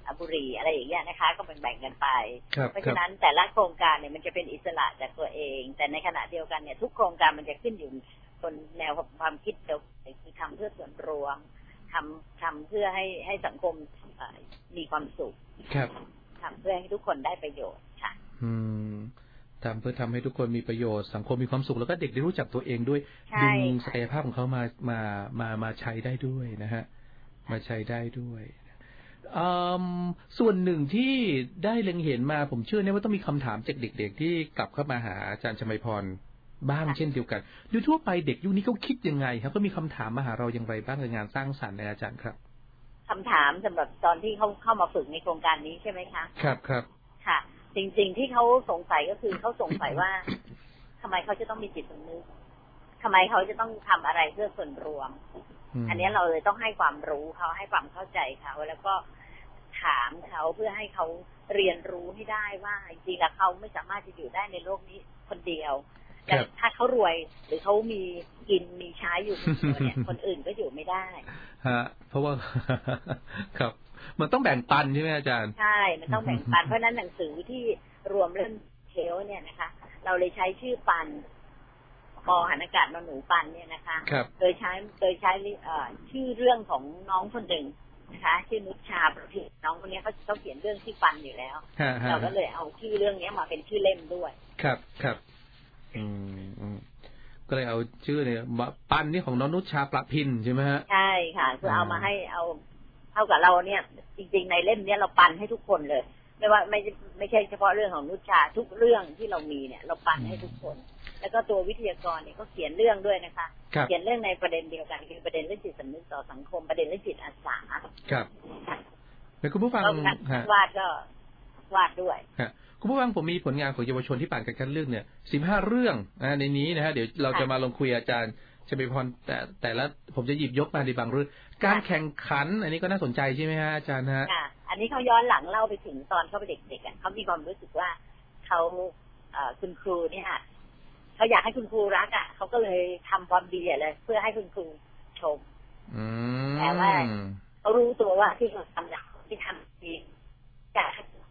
บุหรี่อะไรอย่างเงี้ยนะคะก็แบ่งๆกันไปเพราะฉะนั้นบ, แต่ละโครงการเนี่ยมันจะเป็นอิสระจากตัวเองแต่ในขณะเดียวกันเนี่ยทุกโครงการมันจะขึ้นอยู่บนแนวความคิดเดียวคือทำเพื่อส่วนรวมทำทำเพื่อให้ให้สังคมมีความสุขทำเพื่อให้ทุกคนได้ประโยชน์ค่ะอืมทำเพื่อทำให้ทุกคนมีประโยชน์สังคมมีความสุขแล้วก็เด็กได้รู้จักตัวเองด้วยดึงศักยภาพของเขามามามามาใช้ได้ด้วยนะฮะมาใช้ได้ด้วยส่วนหนึ่งที่ได้เล็งเห็นมาผมเชื่อเนี่ยว่าต้องมีคำถามจากเด็กๆที่กลับเข้ามาหาอาจารย์ชมัยพรบ้างเช่นเดียวกันโดยทั่วไปเด็กยุคนี้เขาคิดยังไงครับก็มีคำถามมาหาเราอย่างไรบ้างในงานสร้างสรรค์ในอาจารย์ครับคำถามสำหรับตอนที่เขาเข้ามาฝึกในโครงการนี้ใช่ไหมคะครับครับค่ะจริงๆที่เขาสงสัยก็คือเขาสงสัยว่าทำไมเขาจะต้องมีจิตสำนึกทำไมเขาจะต้องทำอะไรเพื่อส่วนรวมอันนี้เราเลยต้องให้ความรู้เขาให้ความเข้าใจเขาแล้วก็ถามเขาเพื่อให้เขาเรียนรู้ให้ได้ว่าจริงๆแล้วเขาไม่สามารถจะอยู่ได้ในโลกนี้คนเดียวแต่ถ้าเขารวยหรือเขามีกินมีใช้อยู่เนี่ยคนอื่นก็อยู่ไม่ได้ฮะเพราะว่าครับมันต้องแบ่งปันใช่ไหมอาจารย์ใช่มันต้องแบ่งปันเพราะนั้นหนังสือที่รวมเรื่องเทลเนี่ยนะคะเราเลยใช้ชื่อปันมอหันอากาศนอนหนูปันเนี่ยนะคะโดยใช้โดยใช้ชื่อเรื่องของน้องคนหนึ่งนะคะชื่อนุชชาประพิษน้องคนนี้เขาเขาเขียนเรื่องชื่อปันอยู่แล้วเราก็เลยเอาชื่อเรื่องนี้มาเป็นชื่อเล่มด้วยครับครับอืมก็เลยเอาชื่อเนี่ยปันนี่ของน้องนุชชาประพินใช่ไหมฮะใช่ค่ะคือเอามาให้เอาเท่ากับเราเนี่ยจริงๆในเล่มนี้เราปันให้ทุกคนเลยไม่ว่าไม่ไม่ใช่เฉพาะเรื่องของนุชชาทุกเรื่องที่เรามีเนี่ยเราปันให้ทุกคนแล้วก็ตัววิทยากรเนี่ยก็เขียนเรื่องด้วยนะคะเขียนเรื่องในประเด็นเดียวกันคือประเด็นเรื่องจิตสำนึกต่อสังคมประเด็นเรื่องจิตอาสาครับแล้วคุณผู้ฟังวาดก็วาดด้วยคุณผู้ฟังผมมีผลงานของเยาวชนที่ผ่านการคัดเลือกเนี่ยสิบห้าเรื่องนะในนี้นะฮะเดี๋ยวเราจะมาลงคุยอาจารย์ชมัยพรแต่แต่ละผมจะหยิบยกมาในบางเรื่องการแข่งขันอันนี้ก็น่าสนใจใช่ไหมฮะอาจารย์ฮะอันนี้เขาย้อนหลังเล่าไปถึงตอนเขาเป็นเด็กๆเขามีความรู้สึกว่าเขาคุณครูเนี่ยเขาอยากให้คุณครูรักอ่ะเขาก็เลยทำความดีเลยเพื่อให้คุณครูชมแต่ว่าเขารู้ตัวว่าที่เขาทำอย่างที่ทำดีจะ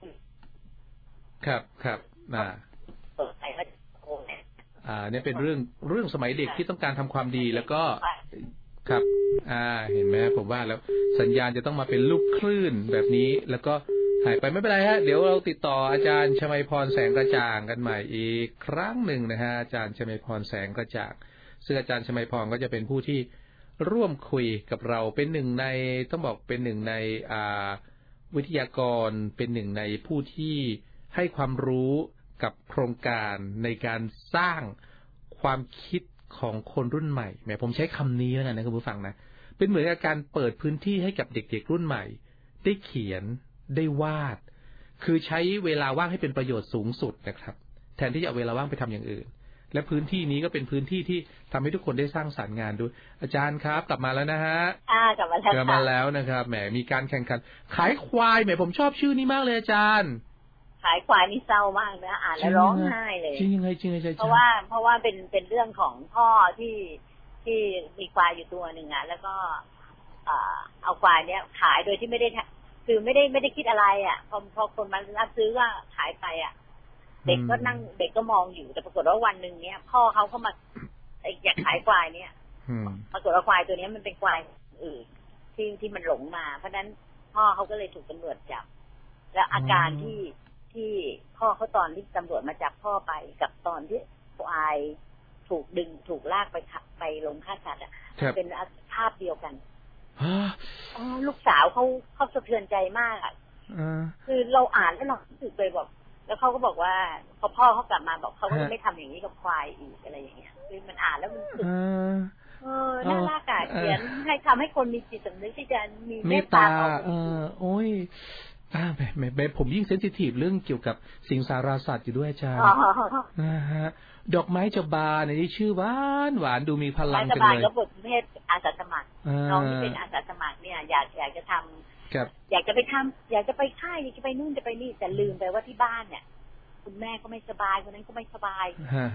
ครับครับอ่าเปิดใจว่าโอ้เนี่ยอ่าเนี่ยเป็นเรื่องเรื่องสมัยเด็กที่ต้องการทำความดีแล้วก็ครับอ่าเห็นไหมผมว่าแล้วสัญญาณจะต้องมาเป็นลูกคลื่นแบบนี้แล้วก็หายไปไม่เป็นไรฮะเดี๋ยวเราติดต่ออาจารย์ชมัยพรแสงกระจ่างกันใหม่อีกครั้งหนึ่งนะฮะอาจารย์ชมัยพรแสงกระจ่างซึ่งอาจารย์ชมัยพรก็จะเป็นผู้ที่ร่วมคุยกับเราเป็นหนึ่งในต้องบอกเป็นหนึ่งในอ่าวิทยากรเป็นหนึ่งในผู้ที่ให้ความรู้กับโครงการในการสร้างความคิดของคนรุ่นใหม่แหมผมใช้คำนี้แล้วกันนะคุณผู้ฟังนะเป็นเหมือนกับการเปิดพื้นที่ให้กับเด็กๆรุ่นใหม่ได้เขียนได้วาดคือใช้เวลาว่างให้เป็นประโยชน์สูงสุดนะครับแทนที่จะเอาเวลาว่างไปทำอย่างอื่นและพื้นที่นี้ก็เป็นพื้นที่ที่ทำให้ทุกคนได้สร้างสรรค์งานด้วยอาจารย์ครับกลับมาแล้วนะฮะอ่ากลับมาแล้วกลับมาแล้วนะครับแหมมีการแข่งขันขายควายแหมผมชอบชื่อนี้มากเลยอาจารย์ขายควายนี่เศร้ามากนะอ่านแล้วร้องไห้เลยจริงยังไงจริงไงเพราะว่าเพราะว่าเป็นเป็นเรื่องของพ่อที่ที่มีควายอยู่ตัวหนึ่งอ่ะแล้วก็เอาควายเนี้ยขายโดยที่ไม่ได้คือไม่ได้ไม่ได้คิดอะไรอ่ะพอพอคนมารับซื้อก็ขายไปอ่ะเด็กก็นั่งเด็กก็มองอยู่แต่ปรากฏว่าวันหนึ่งเนี้ยพ่อเขาเข้ามาอยากขายควายเนี้ยปรากฏว่าควายตัวนี้มันเป็นควายอื่นที่ที่มันหลงมาเพราะฉะนั้นพ่อเขาก็เลยถูกตำรวจจับแล้วอาการที่ที่พ่อเขาตอนที่ตำรวจมาจับพ่อไปกับตอนที่ควายถูกดึงถูกลากไปไปลงฆ่าสัตว์อ่ะเป็นภาพเดียวกันอ๋อลูกสาวเขาเขาสะเทือนใจมากอ่ะคือเราอ่านแล้วเรารู้สึกเลยบอกแล้วเขาก็บอกว่าพอพ่อเขากลับมาบอกเขาก็ไม่ทำอย่างนี้กับควายอีกอะไรอย่างเงี้ยคือมันอ่านแล้วมันรู้สึกเออน่ารักอ่ะเขียนให้ทำให้คนมีจิตสำนึกที่จะมีเมตตาเออโอ้ยอ่าแหมแหมผมยิ่งเซนซิทีฟเรื่องเกี่ยวกับสิงสาราสัตว์อยู่ด้วยอาจารย์นะฮะดอกไม้จะบานในที่ชื่อหวานหวานดูมีพลังจังเลยก็บทเพศอาสาสมัครน้องที่เป็นอาสาสมัครเนี่ยอยากอยากจะทำอยากจะไปทำอยากจะไปค่ายอยากจะไปนู่นจะไปนี่แต่ลืมไปว่าที่บ้านเนี่ยคุณแม่ก็ไม่สบายคนนั้นก็ไม่สบาย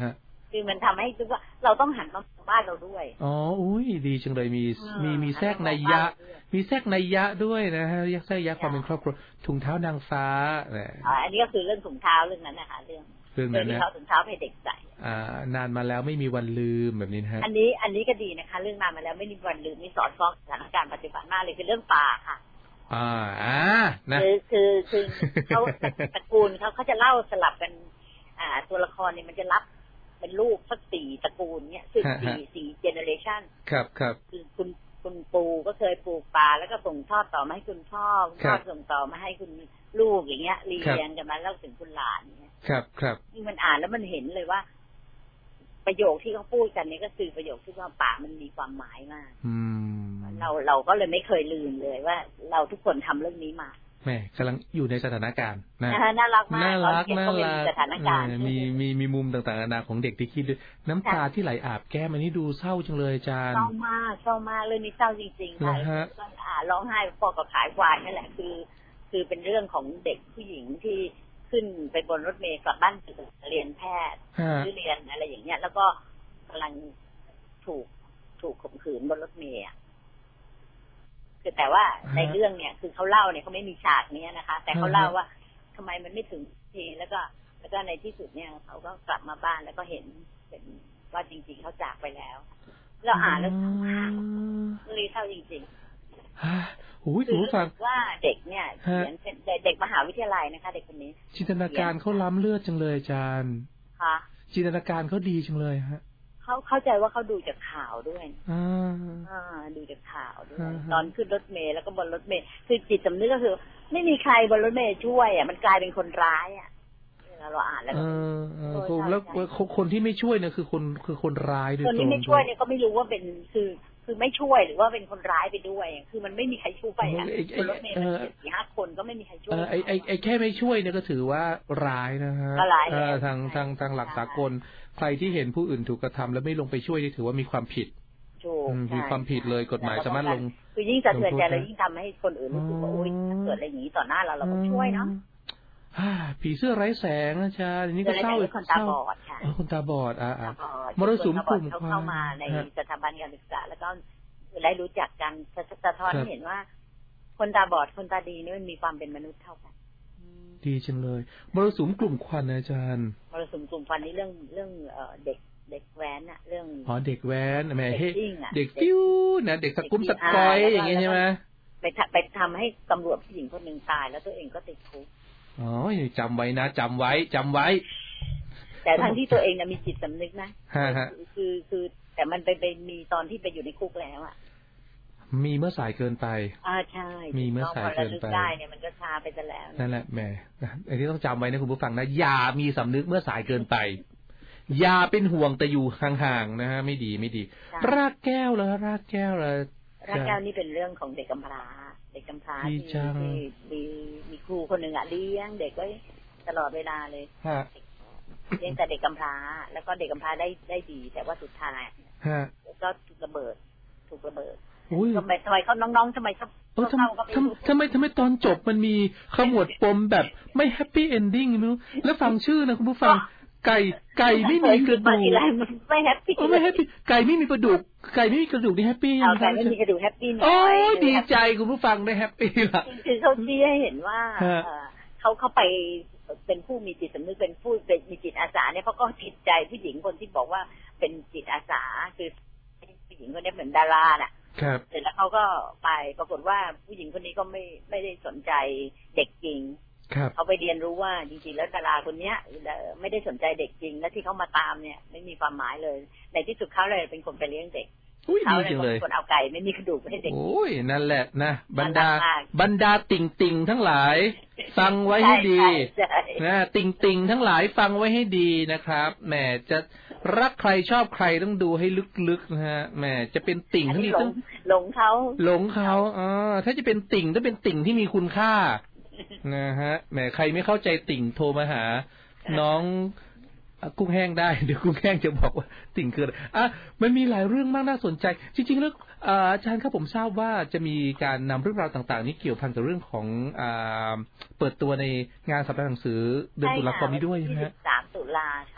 คือมันทำให้รู้ว่าเราต้องหันมาบ้านเราด้วยอ๋ออุ้ยดีจังเลยมีมีมีแทรกนัยยะมีแทรกนัยยะด้วยนะฮะแทรกนัยยะความเป็นครอบครัวถุงเท้านางฟ้าอ๋ออันนี้ก็คือเรื่องถุงเท้าเรื่องนั้นนะคะเรื่องเรื่องนั้นนะถุงเท้าให้เด็กใส่อ่านานมาแล้วไม่มีวันลืมแบบนี้นะฮะอันนี้อันนี้ก็ดีนะคะเรื่องนานมาแล้วไม่มีวันลืมนี่สอดคล้องสถานการณ์ปัจจุบันมากเลยคือเรื่องป่าค่ะอ่าอ่านะคือคือคือเขาตระกูลเขาเขาจะเล่าสลับกันอ่าตัวละครเนี่ยมันจะรับเป็นลูกสักสี่ตระกูลเนี่ยคือสี่สี่เจเนอเรชันครับครับคือคุณคุณปู่ก็เคยปลูกป่าแล้วก็ส่งทอดต่อมาให้คุณพ่อคุณพ่อส่งต่อมาให้คุณลูกอย่างเงี้ยเรียงกันมาแล้วถึงคุณหลานเนี่ยครับครับนี่มันอ่านแล้วมันเห็นเลยว่าประโยคที่เขาพูดกันนี่ก็คือประโยคที่ว่าป่ามันมีความหมายมากเราเราก็เลยไม่เคยลืมเลยว่าเราทุกคนทำเรื่องนี้มาแม่กำลังอยู่ในสถานการณ์นะน่ารักมากน่ารักน่ารักสถานการณ์มีมีมีมุมต่างๆนานาของเด็กที่คิดด้วยน้ำตาที่ไหลอาบแก้มอันนี้ดูเศร้าจังเลยอาจารย์เศร้ามากเศร้ามากเรื่องนี้เศร้าจริงๆค่ะอ่าร้องไห้พอกับขายควายนั่นแหละคือคือเป็นเรื่องของเด็กผู้หญิงที่ขึ้นไปบนรถเมล์กลับบ้านเรียนแพทย์หรือเรียนอะไรอย่างเงี้ยแล้วก็กำลังถูกถูกข่มขืนบนรถเมล์คือแต่ว่าในเรื่องเนี่ยคือเขาเล่าเนี่ยเขาไม่มีฉากนี้นะคะแต่เขาเล่าว่าทำไมมันไม่ถึงทีแล้วก็แล้วก็ในที่สุดเนี่ยเขาก็กลับมาบ้านแล้วก็เห็นเป็นว่าจริงๆเขาจากไปแล้วเราอ่านแล้วเศร้ามากเลยเศร้าจริงๆโอ้ยถือฟังว่าเด็กเนี่ยเขียนเป็นเด็กมหาวิทยาลัยนะคะเด็กคนนี้จินตนาการเขาล้ำเลือดจังเลยอาจารย์ค่ะจินตนาการเขาดีจังเลยฮะเขาเข้าใจว่าเขาดูจากข่าวด้วยอ่าอ่าดูจากข่าวด้วยตอนขึ้นรถเมล์แล้วก็บนรถเมล์คือจิตสำนึกก็คือไม่มีใครบนรถเมล์ช่วยอ่ะมันกลายเป็นคนร้ายอ่ะเราอ่านแล้วเออเออแล้วคนที่ไม่ช่วยเนี่ยคือคนคือคนร้ายด้วยคนที่ไม่ช่วยเนี่ยก็ไม่รู้ว่าเป็นคือคือไม่ช่วยหรือว่าเป็นคนร้ายไปด้วยคือมันไม่มีใครช่วยอ่ะบนรถเมล์มันสี่ห้าคนก็ไม่มีใครช่วยไอ้ไอ้ไอ้แค่ไม่ช่วยเนี่ยก็ถือว่าร้ายนะฮะทางทางทางหลักสากลใครที่เห็นผู้อื่นถูกกระทำแล้วไม่ลงไปช่วยนี่ถือว่ามีความผิดมีความผิดเลยกฎหมายสามารถลงคือยิ่งสะเทือนใจแล้วยิ่งทำให้คนอื่นรู้สึกว่าโอ๊ยถ้าเกิดอะไรอย่างนี้ต่อหน้าเราเราต้องช่วยเนาะผีเสื้อไร้แสงอาจารย์นี่ก็เศร้าคนตาบอดค่ะคนตาบอดอ่าๆมรสุมกลุ่มเข้ามาในสถาบันการศึกษาแล้วก็ได้รู้จักกันสะท้อนให้เห็นว่าคนตาบอดคนตาดีนี่มันมีความเป็นมนุษย์เท่ากันดีจังเลยมรสุมกลุ่มควันอาจารย์มรสุมกลุ่มควันนี่เรื่องเรื่องเด็กเด็กแว้นอะเรื่องอ๋อเด็กแว้นแม่เฮ้เด็กฟิวนะเด็กสกุลสกอยอย่างเงี้ยใช่ไหมไปไปทำให้ตำรวจผู้หญิงคนหนึ่งตายแล้วตัวเองก็ติดคุกอ๋อจำไว้นะจำไว้จำไว้แต่ทั้งที่ตัวเองนะมีจิตสำนึกนะคือคือแต่มันไปไปมีตอนที่ไปอยู่ในคุกแล้วอะมีเมื่อสายเกินไปอ่าใช่มีเมื่อสายเกินไปได้เนี่ยมันก็ช้าไปซะแล้วนั่นแหละแม่อันนี้ต้องจำไว้นะคุณผู้ฟังนะอย่ามีสำนึกเมื่อสายเกินไปอย่าเป็นห่วงแต่อยู่ห่างๆนะฮะไม่ดีไม่ดีรากแก้วแล้วรากแก้วแล้วรากแก้วนี่เป็นเรื่องของเด็กกำพร้าเด็กกำพร้าที่มีมีครูคนหนึ่งอ่ะเลี้ยงเด็กไว้ตลอดเวลาเลยเลี้ยงแต่เด็กกำพร้าแล้วก็เด็กกำพร้าได้ได้ดีแต่ว่าสุดท้ายก็ถูกระเบิดถูกระเบิดทำไมทำไมเขาน้องๆทำไมเขาทำไมทำไมทำไมตอนจบมันมีขมวดปมแบบไม่แฮปปี้เอนดิ้งไม่รู้แล้วฟังชื่อนะคุณผู้ฟังไก่ไก่ไม่มีกระดูกไม่แฮปปี้ไม่แฮปปี้ไก่ไม่มีกระดูกไก่ไม่มีกระดูกนี่แฮปปี้ยังไก่ไม่มีกระดูกแฮปปี้หน่อยโอ้ยดีใจคุณผู้ฟังได้แฮปปี้ละคือเขาชี้ให้เห็นว่าเขาเขาไปเป็นผู้มีจิตสำนึกเป็นผู้เป็นมีจิตอาสาเนี่ยเพราะก็จิตใจผู้หญิงคนที่บอกว่าเป็นจิตอาสาคือผู้หญิงคนนี้เหมือนดาราน่ะเสร็จแล้วเขาก็ไปปรากฏว่าผู้หญิงคนนี้ก็ไม่ไม่ได้สนใจเด็กจริงเขาไปเรียนรู้ว่าจริงๆแล้วดาราคนนี้ไม่ได้สนใจเด็กจริงและที่เขามาตามเนี่ยไม่มีความหมายเลยในที่สุดเขาเลยเป็นคนไปเลี้ยงเด็กเขาเลยเป็นคนเอาไก่ไม่มีกระดูกให้เด็กโอ้ยนั่นแหละนะบรรดาบรรดาติ่งติ่งทั้งหลายฟังไว้ให้ดีนะติ่งติ่งทั้งหลายฟังไว้ให้ดีนะครับแหมจะรักใครชอบใครต้องดูให้ลึกๆนะฮะแหมจะเป็นติ่งที่ต้องหลงเขาหลงเขาอ๋อถ้าจะเป็นติ่งต้องเป็นติ่งที่มีคุณค่านะฮะแหมใครไม่เข้าใจติ่งโทรมาหาน้องกุ้งแห้งได้เดี๋ยวกุ้งแห้งจะบอกว่าติ่งคืออะไรอ่ะมันมีหลายเรื่องมากน่าสนใจจริงๆแล้วอาจารย์ครับผมทราบว่าจะมีการนำเรื่องราวต่างๆนี้เกี่ยวพันกับเรื่องของเปิดตัวในงานสัปดาห์หนังสือเดือนตุลาคมนี้ด้วยใช่ไหมฮะสามตุลาค่ะ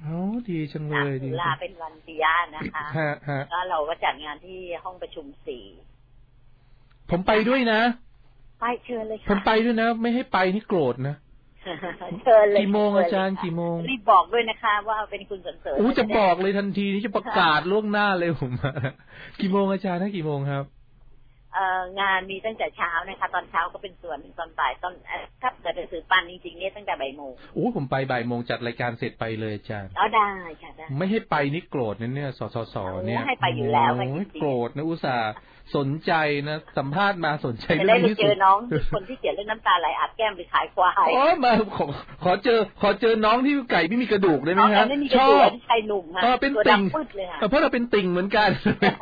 อ๋อดีจังเลยดีลาเป็นวันปิยะนะคะแล้วเราก็จัดงานที่ห้องประชุมสี่ผมไปด้วยนะไปเชิญเลยค่ะผมไปด้วยนะไม่ให้ไปนี่โกรธนะเชิญเลยกี่โมงอาจารย์กี่โมงรีบบอกด้วยนะคะว่าเป็นคุณสันเสริญอู้จะบอกเลยทันทีนี้จะประกาศล่วงหน้าเลยผมกี่โมงอาจารย์ถ้ากี่โมงครับเอ่องานมีตั้งแต่เช้านะคะตอนเช้าก็เป็นส่วนตอนบ่ายตอนครับแต่หนังสือปันจริงๆเนี่ยตั้งแต่บ่ายโมงโอ้ผมไปบ่ายโมงจัดรายการเสร็จไปเลยอาจารย์อ๋อได้ค่ะได้ไม่ให้ไปนี่โกรธนะเนี่ยสสสเนี่ยให้ไปอยู่แล้วไม่โกรธนะอุตส่าห์สนใจนะสัมภาษณ์มาสนใจเรื่องนี้สุดเจอน้องคนที่เขียนเรื่องน้ำตาไหลอาบแก้มไปขายควายอ๋อมาขอขอเจอขอเจอน้องที่ไก่ไม่มีกระดูกได้ไหมครับชอบชายหนุ่มฮะเป็นติ่งเพราะเราเป็นติ่งเหมือนกัน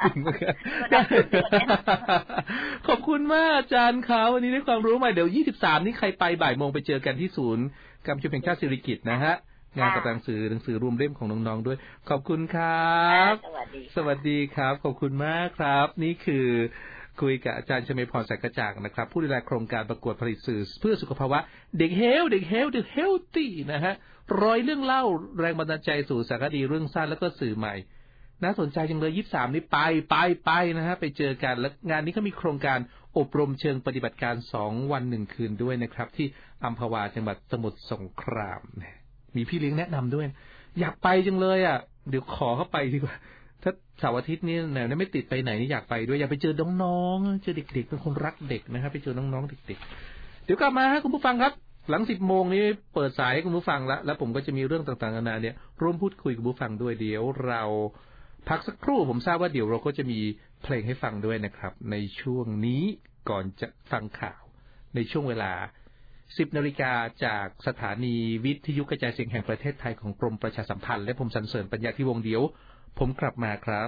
ขอบคุณมากอาจารย์ครับวันนี้ได้ความรู้ใหม่เดี๋ยวยี่สิบสามนี่ใครไปบ่ายโมงไปเจอกันที่ศูนย์การประชุมแห่งชาติสิริกิติ์นะฮะงานกับหนังสือหนังสือรวมเล่มของน้องๆด้วยขอบคุณครับสวัสดีสวัสดีครับขอบคุณมากครับนี่คือคุยกับอาจารย์ชเมพรแสงกระจ่างนะครับผู้ดูแลโครงการประกวดผลิตสื่อเพื่อสุขภาวะเด็กเฮลเด็กเฮลเด็กเฮลตี้นะฮะร้อยเรื่องเล่าแรงบันดาลใจสู่สารคดีเรื่องสั้นแล้วก็สื่อใหม่น่าสนใจจังเลยยี่สิบสามนี้ไปไปไปนะฮะไปเจอกันแล้วงานนี้เขามีโครงการอบรมเชิงปฏิบัติการสองวันหนึ่งคืนด้วยนะครับที่อัมพวาจังหวัดสมุทรสงครามมีพี่เลี้ยงแนะนำด้วยอยากไปจังเลยอ่ะเดี๋ยวขอเข้าไปดีกว่าถ้าเสาร์อาทิตย์นี้แนวนี้ไม่ติดไปไหนนี่อยากไปด้วยอยากไปเจอน้องๆเจอเด็กๆเป็นคนรักเด็กนะครับไปเจอน้องๆเด็กๆเดี๋ยวกลับมาฮะคุณผู้ฟังครับหลังสิบโมงนี้เปิดสายให้คุณผู้ฟังแล้วแล้วผมก็จะมีเรื่องต่างๆนานาเนี่ยร่วมพูดคุยกับคุณผู้ฟังด้วยเดี๋ยวเราพักสักครู่ผมทราบว่าเดี๋ยวเราก็จะมีเพลงให้ฟังด้วยนะครับในช่วงนี้ก่อนจะฟังข่าวในช่วงเวลาสิบนาฬิกาจากสถานีวิทยุกระจายเสียงแห่งประเทศไทยของกรมประชาสัมพันธ์และผมสรรเสริญปัญญาที่วงเดียวผมกลับมาครับ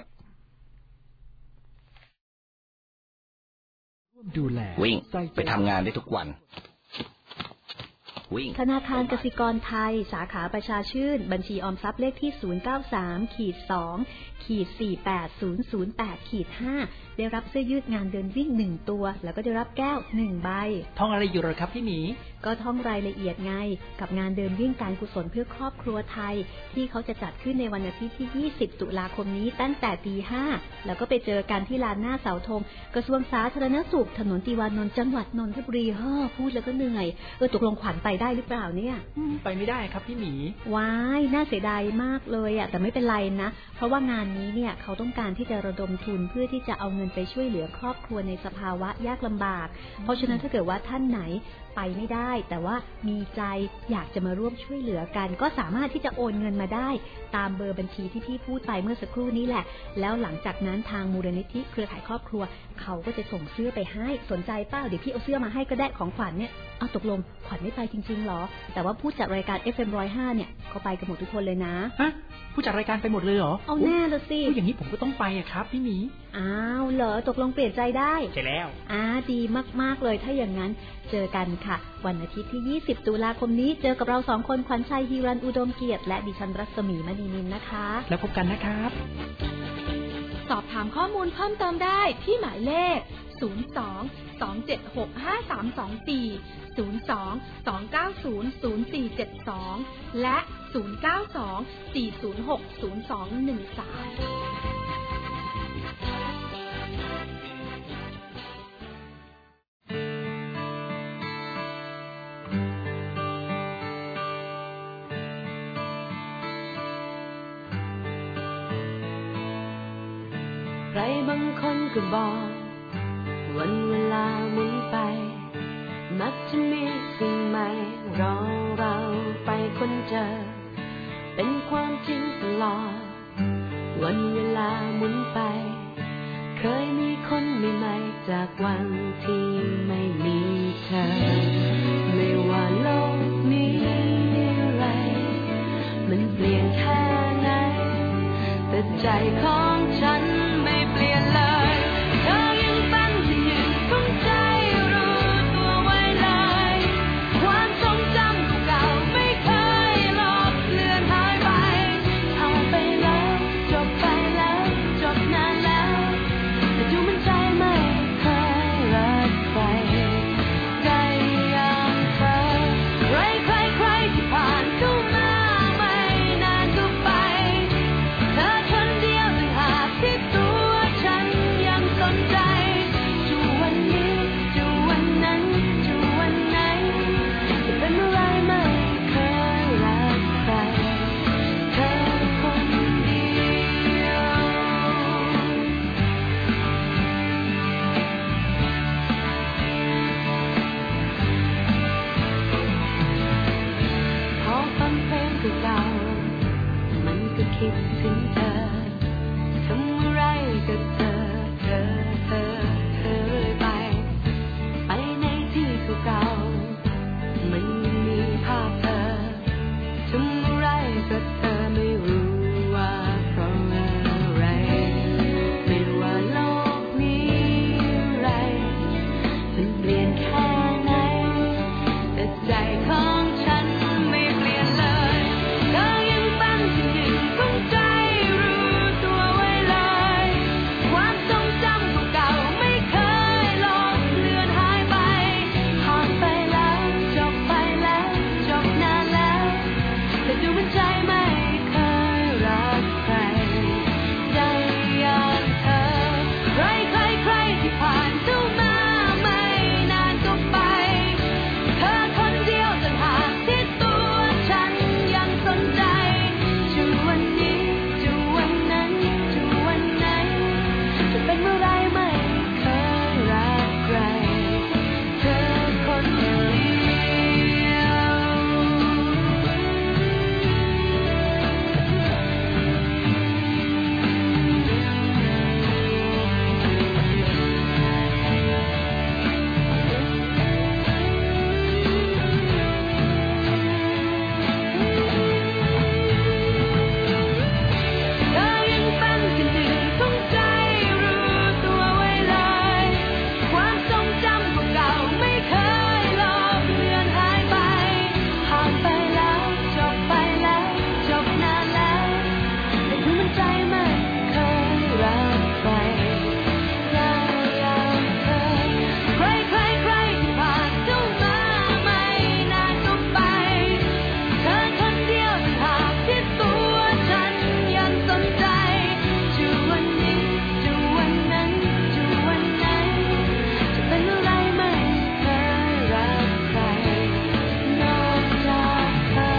ดูแลวิ่งไปทำงานได้ทุกวันธนาคารกสิกรไทยสาขาประชาชื่นบัญชีออมทรัพย์เลขที่ ศูนย์ เก้า สาม สอง สี่ แปด ศูนย์ ศูนย์ แปด ห้า ได้รับเสื้อยืดงานเดินวิ่งหนึ่งตัวแล้วก็ได้รับแก้วหนึ่งใบท่องอะไรอยู่หรอครับพี่หมีก็ท่องรายละเอียดไงกับงานเดินวิ่งการกุศลเพื่อครอบครัวไทยที่เขาจะจัดขึ้นในวันอาทิตย์ที่ยี่สิบตุลาคมนี้ตั้งแต่ตีห้าแล้วก็ไปเจอกันที่ลานหน้าเสาธงกระทรวงสาธารณสุขถนนติวานนท์จังหวัดนนทบุรีฮ่อพูดแล้วก็เหนื่อยเออตกลงขวัญไปได้หรือเปล่าเนี่ยไปไม่ได้ครับพี่หมีว้ายน่าเสียดายมากเลยอ่ะแต่ไม่เป็นไรนะเพราะว่างานนี้เนี่ยเขาต้องการที่จะระดมทุนเพื่อที่จะเอาเงินไปช่วยเหลือครอบครัวในสภาวะยากลำบากเพราะฉะนั้นถ้าเกิดว่าท่านไหนไปไม่ได้แต่ว่ามีใจอยากจะมาร่วมช่วยเหลือกันก็สามารถที่จะโอนเงินมาได้ตามเบอร์บัญชีที่พี่พูดไปเมื่อสักครู่นี้แหละแล้วหลังจากนั้นทางมูลนิธิเครือข่ายครอบครัวเขาก็จะส่งเสื้อไปให้สนใจเปล่าเดี๋ยวพี่เอาเสื้อมาให้ก็ได้ของขวัญเนี่ยเอาตกลงขวัญไม่ไปจริงๆหรอแต่ว่าผู้จัดรายการ เอฟ เอ็ม หนึ่งศูนย์ห้าเนี่ยเขาไปกันหมดทุกคนเลยนะฮะผู้จัดรายการไปหมดเลยเหรอเอาแน่ละสิอย่างนี้ผมก็ต้องไปอะครับพี่หมีอ้าวเหรอตกลงเปลี่ยนใจได้ใช่แล้วอ่าดีมากๆเลยถ้าอย่างนั้นเจอกันค่ะวันอาทิตย์ที่ยี่สิบตุลาคมนี้เจอกับเราสองคนขวัญชัยฮีรันอุดมเกียรติและดิฉันรัศมีมณีนินนะคะแล้วพบกันนะครับสอบถามข้อมูลเพิ่มเติมได้ที่หมายเลขศูนย์ สอง สอง เจ็ด หก ห้า สาม สอง สี่ ศูนย์ สอง สอง เก้า ศูนย์ ศูนย์ สี่ เจ็ด สองและศูนย์ เก้า สอง สี่ ศูนย์ หก ศูนย์ สอง หนึ่ง สามใครบางคนก็บอกวันเวลาหมุนไปมักจะมีสิ่งใหม่รอเราไปค้นเจอเป็นความจริงตลอดวันเวลาหมุนไปเคยมีคนใหม่ๆจากวันที่ไม่มีเธอไม่ว่าโลกนี้อะไรมันเปลี่ยนแค่ไหนแต่ใจของฉันไม่เปลี่ยนเลยเธอยังเป็นที่หนึ่งของใจรู้ตัวไว้เลยความทรงจำเก่าๆไม่เคยลบเลือนหายไปเอาไปแล้วจบไปแล้วจบนานแล้วแต่ดูมันใจไม่เคยรักใครใจอย่างเธอคิดถึงเธอทำอะไรกับเธอเธอเธอเธอเรื่อยไปไปในที่เก่าๆไม่มีภาพเธอทำอะไรกับเธอไม่รู้ว่าเพราะอะไรไม่ว่าโลกนี้อะไรจะเปลี่ยนแค่ไหนแต่ใจของฉันไม่เปลี่ยนเลยเธอยังเป็นสิ่งหนึ่งของใจรู้ตัวไว้เลยความทรงจำเก่าๆไม่เคยลบเลือนหายไปผ่านไปแล้วจบไปแล้วจบนานแล้วแต่ดูเหมือนใจไม่เคยรักใครใจอย่างเธอใครใครใครที่ผ่านเข้ามาไม่นานก็ไปเธอคนเดียวต่างหากที่ตัวฉันยังสนใจจะวันนี้จะวันนั้นจะวันไหนจะเป็นเมื่อไรไม่เคยรักใครเธอคนเดียวเธอยังเป็นสิ่งหนึ่งของใจรู้ตัวไว้เลยความทรงจำเก่าๆไม่เคยลบเลือนหายไปผ่านไปแล้วจบไปแล้วจบนานแล้วแต่ดูเหมือนใจไม่เคยรักใครใครอย่างเธอใครใครใครที่ผ่านเข้ามาไม่นานก็ไปเธอคนเดียวต่างหากที่ตัวฉันยังสนใจจะวันนี้จะวันนั้นจะวันไหนจะเป็นอะไรไม่เคยรักใครนอกจากเธอ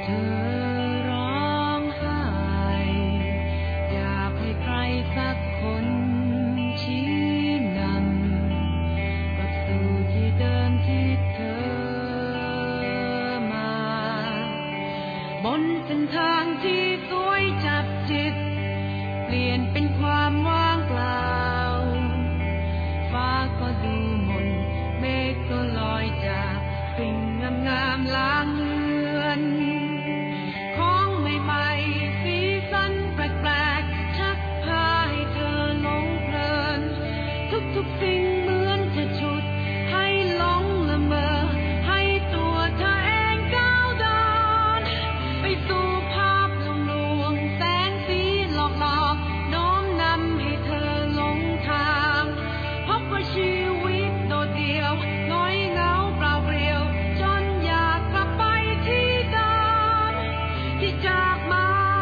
เธอร้องไห้อยากให้ใครสักคนชี้นำกลับสู่ที่เดิมที่เธอมาบนเส้นทางที่สวยจับจิตเปลี่ยนเป็นความว่างเปล่าฟ้าก็ดูหม่นเมฆก็ลอยจากสิ่งงามๆล้างเลือนของใหม่ๆสีสันแปลกๆชักพาให้เธอหลงเพลินทุกๆสิ่งเหมือนจะฉุดให้หลงละเมอให้ตัวเธอเองก้าวเดินไปสู่ภาพลวงๆแสงสีหลอกๆน้อมนำให้เธอหลงทางพบว่าชีวิตโดดเดี่ยวน้อยเหงาเปล่าเปลี่ยวจนอยากกลับไปที่เดิมที่จากมา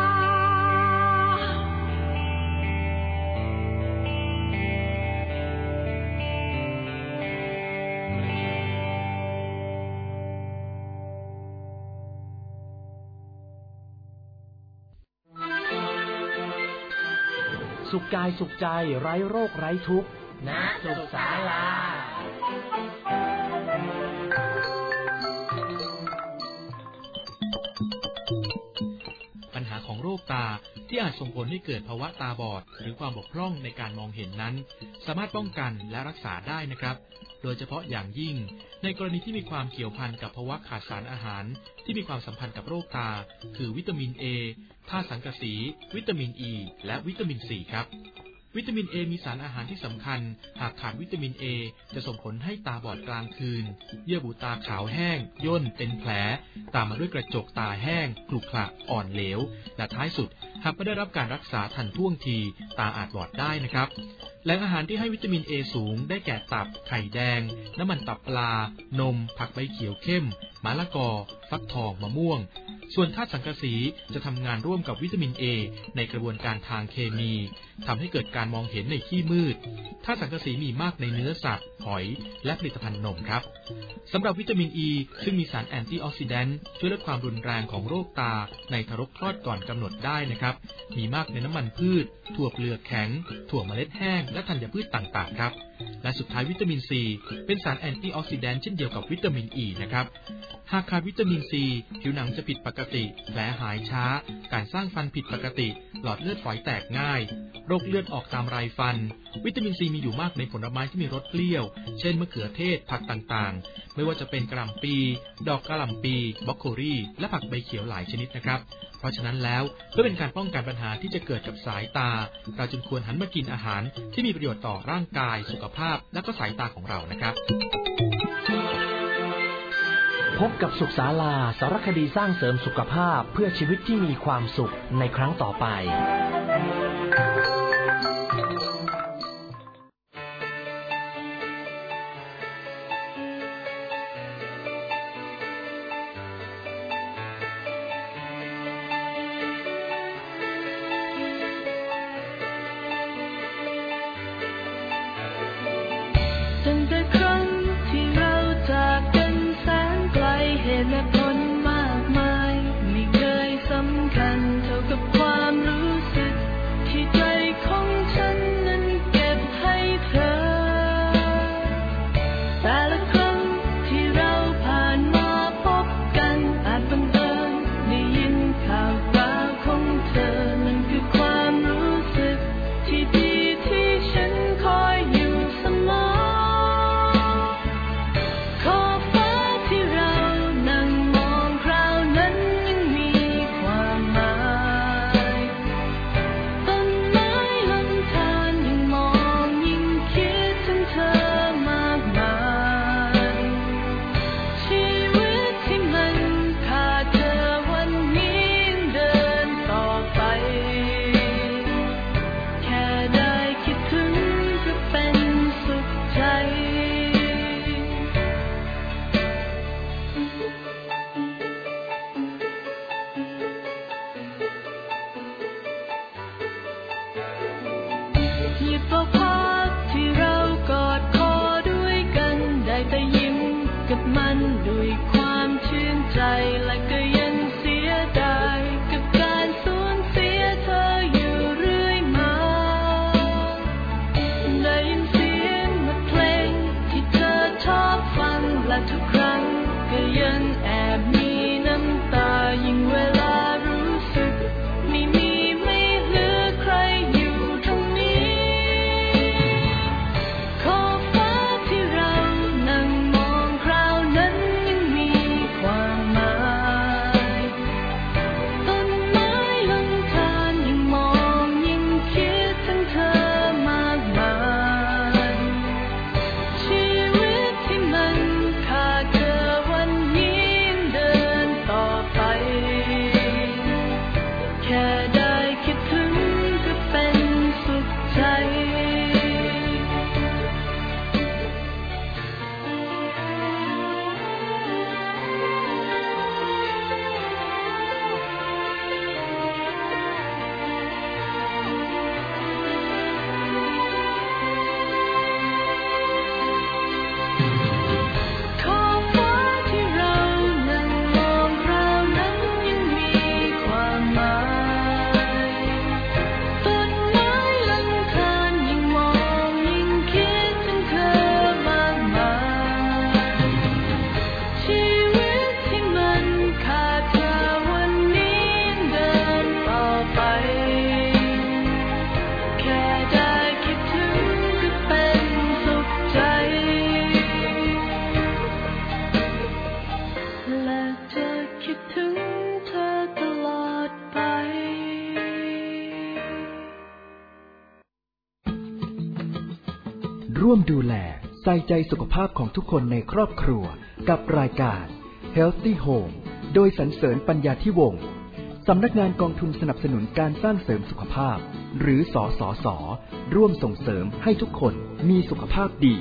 สุขกายสุขใจไร้โรคไร้ทุกข์ณสุขศาลาปัญหาของโรคตาที่อาจส่งผลให้เกิดภาวะตาบอดหรือความบกพร่องในการมองเห็นนั้นสามารถป้องกันและรักษาได้นะครับโดยเฉพาะอย่างยิ่งในกรณีที่มีความเกี่ยวพันกับภาวะขาดสารอาหารที่มีความสัมพันธ์กับโรคตาคือวิตามิน A ธาตุสังกะสีวิตามิน E และวิตามิน ซี ครับวิตามิน A มีสารอาหารที่สำคัญหากขาดวิตามิน A จะส่งผลให้ตาบอดกลางคืนเยื่อบุตาขาวแห้งย่นเป็นแผลตามมาด้วยกระจกตาแห้งขรุขระอ่อนเหลวและท้ายสุดหากไม่ได้รับการรักษาทันท่วงทีตาอาจบอดได้นะครับแหล่งอาหารที่ให้วิตามิน A สูงได้แก่ตับไข่แดงน้ำมันตับปลานมผักใบเขียวเข้มมะละกอฟักทองมะม่วงส่วนธาตุสังกะสีจะทำงานร่วมกับวิตามิน A ในกระบวนการทางเคมีทำให้เกิดการมองเห็นในที่มืดธาตุสังกะสีมีมากในเนื้อสัตว์หอยและผลิตภัณฑ์นมครับสำหรับวิตามิน E ซึ่งมีสารแอนตี้ออกซิแดนต์ช่วยลดความรุนแรงของโรคตาในทารกคลอดก่อนกำหนดได้นะครับมีมากในน้ำมันพืชถั่วเปลือกแข็งถั่วเมล็ดแห้งและธัญพืชต่างๆครับและสุดท้ายวิตามิน C เป็นสารแอนตี้ออกซิแดนต์เช่นเดียวกับวิตามิน E นะครับหากขาดวิตามิน C ผิวหนังจะผิดปกติแผลหายช้าการสร้างฟันผิดปกติหลอดเลือดฝอยแตกง่ายโรคเลือดออกตามไรฟันวิตามิน C มีอยู่มากในผลไม้ที่มีรสเปรี้ยวเช่นมะเขือเทศผักต่างๆไม่ว่าจะเป็นกระหล่ำปีดอกกระหล่ำปีบรอกโคลีและผักใบเขียวหลายชนิดนะครับเพราะฉะนั้นแล้วเพื่อเป็นการป้องกันปัญหาที่จะเกิดกับสายตาเราจึงควรหันมากินอาหารที่มีประโยชน์ต่อร่างกายสุขภาพและก็สายตาของเรานะครับพบกับสุขศาลาสารคดีสร้างเสริมสุขภาพเพื่อชีวิตที่มีความสุขในครั้งต่อไปตั้งแต่ครั้งที่เราจากกันแสนไกลเหตุและผลมากมายไม่เคยสำคัญเท่ากับความรู้สึกที่ใจของฉันนั้นเก็บให้เธอแต่ละครั้งที่เราผ่านมาพบกันอาจบังเอิญได้ยินข่าวคราวของเธอนั่นคือความรู้สึกที่ดีที่ฉันคอยอยู่เสมอมันด้วยความชื่นใจและก็ยังเสียทุกครั้งก็ยังแอบมีน้ำตายิ่งเวลารู้สึกไม่มีไม่เหลือใครอยู่ตรงนี้ขอบฟ้าที่เรานั่งมองคราวนั้นยังมีความหมายต้นไม้ลำธารยิ่งมองยิ่งคิดถึงเธอมากมายชีวิตที่มันขาดเธอวันนี้ยังเดินต่อไปแค่ได้คิดถึงก็เป็นสุขใจขอบฟ้าที่เรานั่งมองคราวนั้นยังมีความหมายต้นไม้ลำธารยิ่งมองยิ่งคิดถึงเธอมากมายชีวิตที่มันขาดเธอวันนี้ยังเดินต่อไปแค่ได้คิดถึงก็เป็นสุขใจและจะคิดถึงเธอตลอดไปร่วมดูแลใส่ใจสุขภาพของทุกคนในครอบครัวกับรายการ Healthy Home โดยสรรเสริญปัญญาธิวงศ์สำนักงานกองทุนสนับสนุนการสร้างเสริมสุขภาพหรือสสส.ร่วมส่งเสริมให้ทุกคนมีสุขภาพดี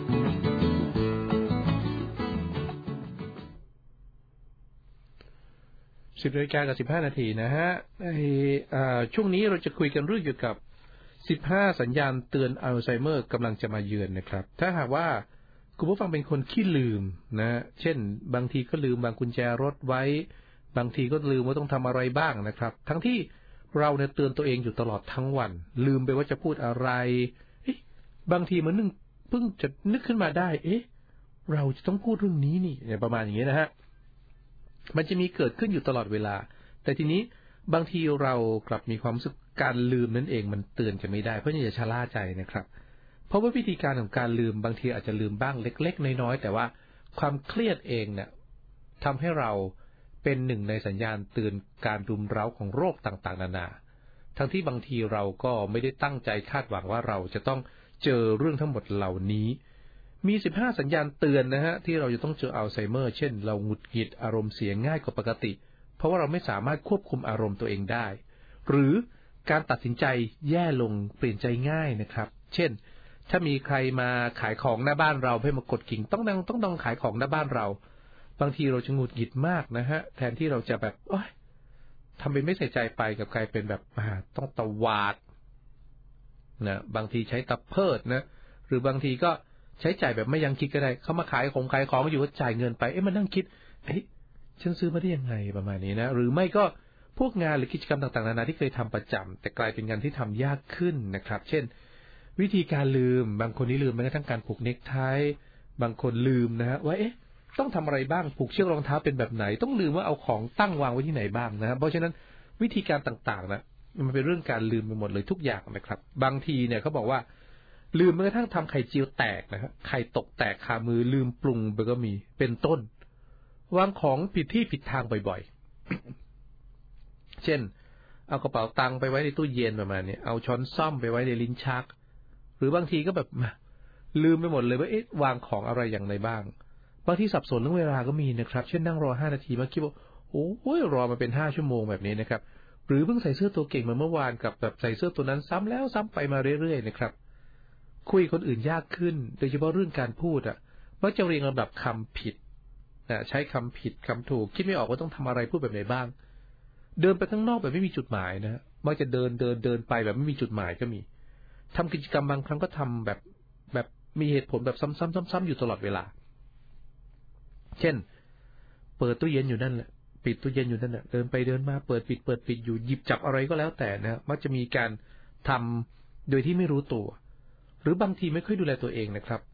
สิบนาฬิกากับสิบห้านาทีนะฮะในช่วงนี้เราจะคุยกันเรื่องเกี่ยวกับสิบห้าสัญญาณเตือนอัลไซเมอร์กำลังจะมาเยือนนะครับถ้าหากว่าคุณผู้ฟังเป็นคนขี้ลืมนะเช่นบางทีก็ลืมวางกุญแจรถไว้บางทีก็ลืมว่าต้องทำอะไรบ้างนะครับทั้งที่เราเนี่ยเตือนตัวเองอยู่ตลอดทั้งวันลืมไปว่าจะพูดอะไรเอ๊ะบางทีมันนึงเพิ่งจะนึกขึ้นมาได้เอ๊ะเราจะต้องพูดเรื่องนี้นี่เนี่ยประมาณอย่างนี้นะฮะมันจะมีเกิดขึ้นอยู่ตลอดเวลาแต่ทีนี้บางทีเรากลับมีความรู้สึกการลืมนั่นเองมันเตือนกันไม่ได้เพราะอย่าชะล่าใจนะครับเพราะว่าวิธีการของการลืมบางทีอาจจะลืมบ้างเล็กๆน้อยๆแต่ว่าความเครียดเองเนี่ยทำให้เราเป็นหนึ่งในสัญญาณเตือนการรุมเร้าของโรคต่างๆนานาทั้งที่บางทีเราก็ไม่ได้ตั้งใจคาดหวังว่าเราจะต้องเจอเรื่องทั้งหมดเหล่านี้มีสิบห้าสัญญาณเตือนนะฮะที่เราจะต้องเจออัลไซเมอร์เช่นเราหงุดหงิดอารมณ์เสียง่ายกว่าปกติเพราะว่าเราไม่สามารถควบคุมอารมณ์ตัวเองได้หรือการตัดสินใจแย่ลงเปลี่ยนใจง่ายนะครับเช่นถ้ามีใครมาขายของหน้าบ้านเราให้มากดกิ่งต้องดังต้องดังขายของหน้าบ้านเราบางทีเราจะหงุดหงิดมากนะฮะแทนที่เราจะแบบโอ๊ยทำเป็นไม่ใส่ใจไปกับใครเป็นแบบต้องตวาดนะบางทีใช้ตะเพิดนะหรือบางทีก็ใช้จ่ายแบบไม่ยังคิดก็ได้เขามาขายของขายของอยู่ก็จ่ายเงินไปเอ๊ะมันนั่งคิดเอ๊ะฉันซื้อมาได้ยังไงประมาณนี้นะหรือไม่ก็พวกงานหรือกิจกรรมต่างๆนานาที่เคยทำประจำแต่กลายเป็นงานที่ทำยากขึ้นนะครับเช่นวิธีการลืมบางคนนี่ลืมแม้กระทั่งการผูกเนคไทบางคนลืมนะฮะว่าเอ๊ะต้องทำอะไรบ้างผูกเชือกรองเท้าเป็นแบบไหนต้องลืมว่าเอาของตั้งวางไว้ที่ไหนบ้างนะเพราะฉะนั้นวิธีการต่างๆนะมันเป็นเรื่องการลืมไปหมดเลยทุกอย่างนะครับบางทีเนี่ยเขาบอกว่าลืมแม้กระทั่งทำไข่เจียวแตกนะครับไข่ตกแตกคามือลืมปรุงไปก็มีเป็นต้นวางของผิดที่ผิดทางบ่อยๆ เช่นเอากระเป๋าตังค์ไปไว้ในตู้เย็นประมาณนี้เอาช้อนซ่อมไปไว้ในลิ้นชักหรือบางทีก็แบบลืมไปหมดเลยว่าเอ๊ะวางของอะไรอย่างไรบ้างบางทีสับสนเรื่องเวลาก็มีนะครับเช่นนั่งรอห้านาทีมาคิดว่าโอ้ยรอมาเป็นห้าชั่วโมงแบบนี้นะครับหรือเพิ่งใส่เสื้อตัวเก่งมาเมื่อวานกับแบบใส่เสื้อตัวนั้นซ้ำแล้วซ้ำไปมาเรื่อยๆนะครับคุยคนอื่นยากขึ้นโดยเฉพาะเรื่องการพูดอ่ะมักจะเรียงลำดับคำผิดนะใช้คำผิดคำถูกคิดไม่ออกว่าต้องทำอะไรพูดแบบไหนบ้างเดินไปข้างนอกแบบไม่มีจุดหมายนะมักจะเดินเดินเดินไปแบบไม่มีจุดหมายก็มีทำกิจกรรมบางครั้งก็ทำแบบแบบมีเหตุผลแบบซ้ำๆๆๆอยู่ตลอดเวลาเช่นเปิดตู้เย็นอยู่นั่นแหละปิดตู้เย็นอยู่นั่นแหละเดินไปเดินมาเปิดปิดเปิดปิดอยู่หยิบจับอะไรก็แล้วแต่นะมักจะมีการทำโดยที่ไม่รู้ตัวหรือบางทีไม่ค่อยดูแลตัวเองนะครับจะ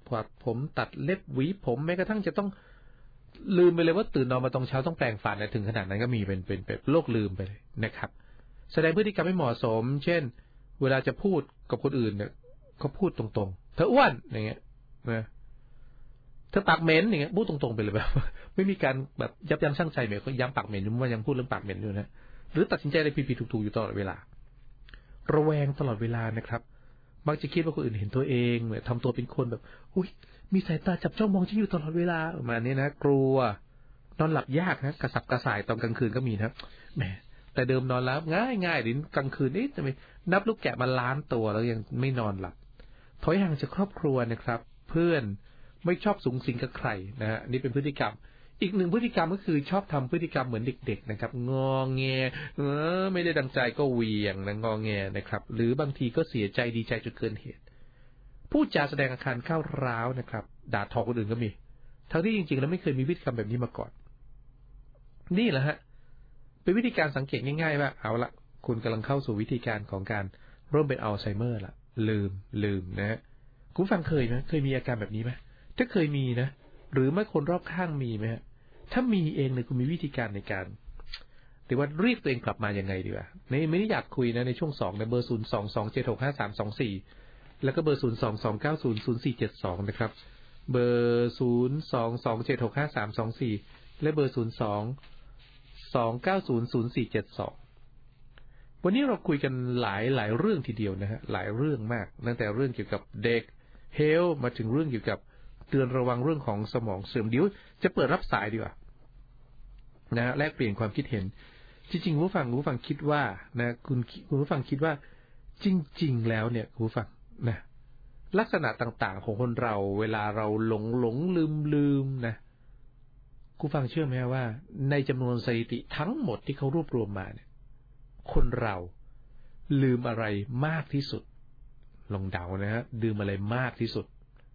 ถอดผมตัดเล็บหวีผมแม้กระทั่งจะต้องลืมไปเลยว่าตื่นนอนมาตอนเช้าต้องแปรงฟันนะถึงขนาดนั้นก็มีเป็นเป็นเป็นโรคลืมไปเลยนะครับแสดงพฤติกรรมไม่เหมาะสมเช่นเวลาจะพูดกับคนอื่นเนี่ยเขาพูดตรงๆเธออ้วนอย่างเงี้ยนะเธอปากเหม็นอย่างเงี้ยพูดตรงๆไปเลยแบบไม่มีการแบบยับยั้งชั่งใจเหมือนเขาย้ำปากเหม็นว่ายังพูดเรื่องปากเหม็นอยู่นะหรือตัดสินใจอะไรผิดๆถูกๆอยู่ตลอดเวลาระแวงตลอดเวลานะครับมักจะคิดว่าคนอื่นเห็นตัวเองเนี่ยทำตัวเป็นคนแบบอุ้ยมีสายตาจับจ้องมองฉันอยู่ตลอดเวลาประมาณนี้นะกลัวนอนหลับยากนะกระสับกระส่ายตอนกลางคืนก็มีนะครับแหมแต่เดิมนอนแล้วง่ายง่ายดิกลางคืนนี่จะไม่นับลูกแกะมาล้านตัวแล้วยังไม่นอนหลับถอยห่างจากครอบครัวนะครับเพื่อนไม่ชอบสุงสิงกับใครนะฮะนี่เป็นพฤติกรรมอีกหนึ่งพฤติกรรมก็คือชอบทำพฤติกรรมเหมือนเด็กๆนะครับงอแงเออไม่ได้ดังใจก็เหวี่ยงนะงอแงนะครับหรือบางทีก็เสียใจดีใจจนเกินเหตุพูดจาแสดงอาการก้าวร้าวนะครับด่าทอคนอื่นก็มีทั้งที่จริงๆแล้วไม่เคยมีพฤติกรรมแบบนี้มาก่อนนี่แหละฮะเป็นวิธีการสังเกตง่ายๆว่าเอาละคุณกำลังเข้าสู่วิธีการของการเริ่มเป็นอัลไซเมอร์ละลืมลืมนะฮะคุณฟังเคยไหมเคยมีอาการแบบนี้ไหมถ้าเคยมีนะหรือไม่คนรอบข้างมีไหมฮะถ้ามีเองเนี่ยคุณมีวิธีการในการหรือว่าเรียกตัวเองกลับมายังไงดีวะในไม่ได้อยากคุยนะในช่วงสองในเบอร์ศูนย์สองสองเจ็ดหกห้าสามสองสี่แล้วก็เบอร์ศูนย์สองสองเก้าศูนย์ศูนย์สี่เจ็ดสองนะครับเบอร์ศูนย์สองสองเจ็ดหกห้าสามสองสี่และเบอร์ศูนย์สองสองเก้าศูนย์ศูนย์สี่เจ็ดสองวันนี้เราคุยกันหลายหลายเรื่องทีเดียวนะฮะหลายเรื่องมากตั้งแต่เรื่องเกี่ยวกับเด็กเฮลมาถึงเรื่องเกี่ยวกับเตือนระวังเรื่องของสมองเสื่อมเดี๋ยวจะเปิดรับสายดีกว่านะแลกเปลี่ยนความคิดเห็นจริงๆคุณผู้ฟังคุณผู้ฟังคิดว่านะคุณคุณผู้ฟังคิดว่าจริงๆแล้วเนี่ยคุณผู้ฟังนะลักษณะต่างๆของคนเราเวลาเราหลงหลงลืมลืมนะคุณผู้ฟังเชื่อไหมว่าในจำนวนสถิติทั้งหมดที่เขารวบรวมมาเนี่ยคนเราลืมอะไรมากที่สุดลองเดานะฮะลืมอะไรมากที่สุด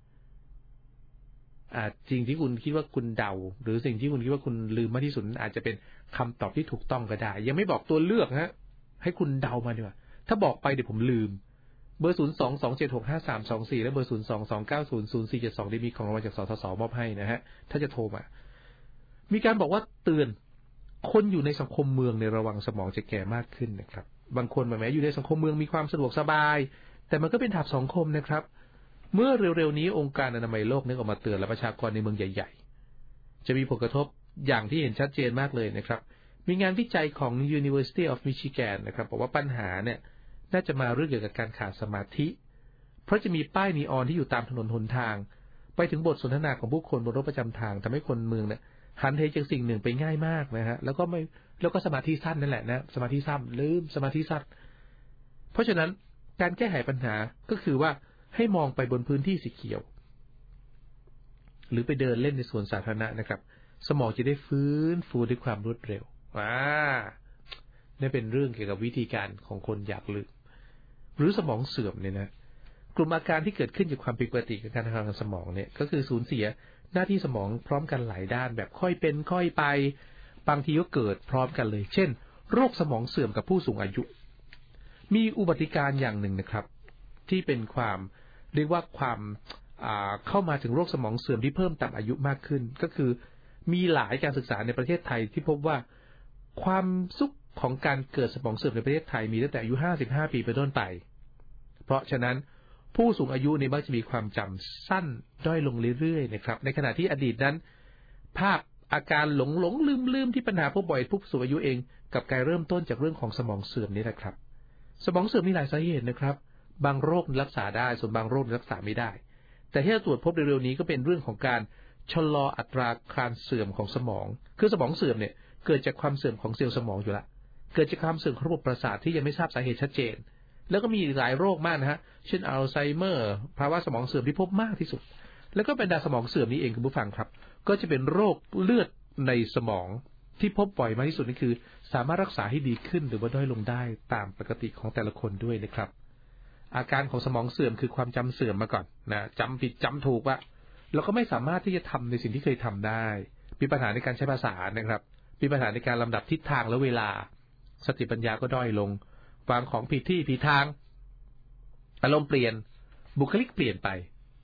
อาจจริงที่คุณคิดว่าคุณเดาหรือสิ่งที่คุณคิดว่าคุณลืมมากที่สุดอาจจะเป็นคำตอบที่ถูกต้องก็ได้ยังไม่บอกตัวเลือกฮะให้คุณเดามาดีกว่าถ้าบอกไปเดี๋ยวผมลืมเบอร์ศูนย์สองสองเจ็ดหกห้าสามสองสี่และเบอร์ศูนย์สองสองเก้าศูนย์ศูนย์สี่เจ็ดสองได้มีของรางวัลจากสทศมอบให้นะฮะถ้าจะโทรมามีการบอกว่าเตือนคนอยู่ในสังคมเมืองในระวังสมองจะแก่มากขึ้นนะครับบางคนแม้อยู่ในสังคมเมืองมีความสะดวกสบายแต่มันก็เป็นถาบสังคมนะครับเมื่อเร็วๆนี้องค์การอนามัยโลกนึกออกมาเตือนและประชากรในเมืองใหญ่ๆจะมีผลกระทบอย่างที่เห็นชัดเจนมากเลยนะครับมีงานวิจัยของ University of Michigan นะครับบอกว่าปัญหาเนี่ยน่าจะมาเรื่องเกี่ยวกับการขาดสมาธิเพราะจะมีป้ายนีออนที่อยู่ตามถนนหนทางไปถึงบทสนทนาของผู้คนบนรถประจำทางทำให้คนเมืองเนี่ยหันเหจากสิ่งหนึ่งไปง่ายมากนะฮะแล้วก็ไม่แล้วก็สมาธิสั้นนั่นแหละนะสมาธิสั้นลืมสมาธิสั้นเพราะฉะนั้นการแก้ไขปัญหาก็คือว่าให้มองไปบนพื้นที่สีเขียวหรือไปเดินเล่นในสวนสาธารณะนะครับสมองจะได้ฟื้นฟูด้วยความรวดเร็วว้านี่เป็นเรื่องเกี่ยวกับวิธีการของคนอยากลืมหรือสมองเสื่อมเนี่ยนะกลุ่มอาการที่เกิดขึ้นจากความผิดปกติของการทำงานของสมองเนี่ยก็คือสูญเสียหน้าที่สมองพร้อมกันหลายด้านแบบค่อยเป็นค่อยไปบางทีก็เกิดพร้อมกันเลยเช่นโรคสมองเสื่อมกับผู้สูงอายุมีอุบัติการณ์อย่างหนึ่งนะครับที่เป็นความเรียกว่าความเข้ามาถึงโรคสมองเสื่อมที่เพิ่มตามอายุมากขึ้นก็คือมีหลายการศึกษาในประเทศไทยที่พบว่าความสุขของการเกิดสมองเสื่อมในประเทศไทยมีตั้งแต่อายุห้าสิบห้าปีเป็นต้นไปเพราะฉะนั้นผู้สูงอายุในมักจะมีความจำสั้นด้อยลงเรื่อยๆนะครับในขณะที่อดีตนั้นภาพอาการหลงหลงลืมลืมที่ปัญหาพบบ่อยผู้สูงอายุเองกับการเริ่มต้นจากเรื่องของสมองเสื่อมนี่แหละครับสมองเสื่อมมีหลายสาเหตุนะครับบางโรครักษาได้ส่วนบางโรครักษาไม่ได้แต่ที่เราตรวจพบเร็วๆนี้ก็เป็นเรื่องของการชะลออัตราการเสื่อมของสมองคือสมองเสื่อมเนี่ยเกิดจากความเสื่อมของเซลล์สมองอยู่ละเกิดจากความเสื่อมของระบบประสาทที่ยังไม่ทราบสาเหตุชัดเจนแล้วก็มีหลายโรคมากนะฮะเช่นอัลไซเมอร์ภาวะสมองเสื่อมที่พบมากที่สุดแล้วก็เป็นดาสมองเสื่อมนี้เองคุณผู้ฟังครับก็จะเป็นโรคเลือดในสมองที่พบบ่อยมากที่สุดนี่คือสามารถรักษาให้ดีขึ้นหรือว่าด้อยลงได้ตามปกติของแต่ละคนด้วยนะครับอาการของสมองเสื่อมคือความจำเสื่อมมาก่อนนะจำผิดจำถูกว่าเราก็ไม่สามารถที่จะทำในสิ่งที่เคยทำได้มีปัญหาในการใช้ภาษานะครับมีปัญหาในการลำดับทิศทางและเวลาสติปัญญาก็ด้อยลงวางของผิดที่ผิดทางอารมณ์เปลี่ยนบุคลิกเปลี่ยนไป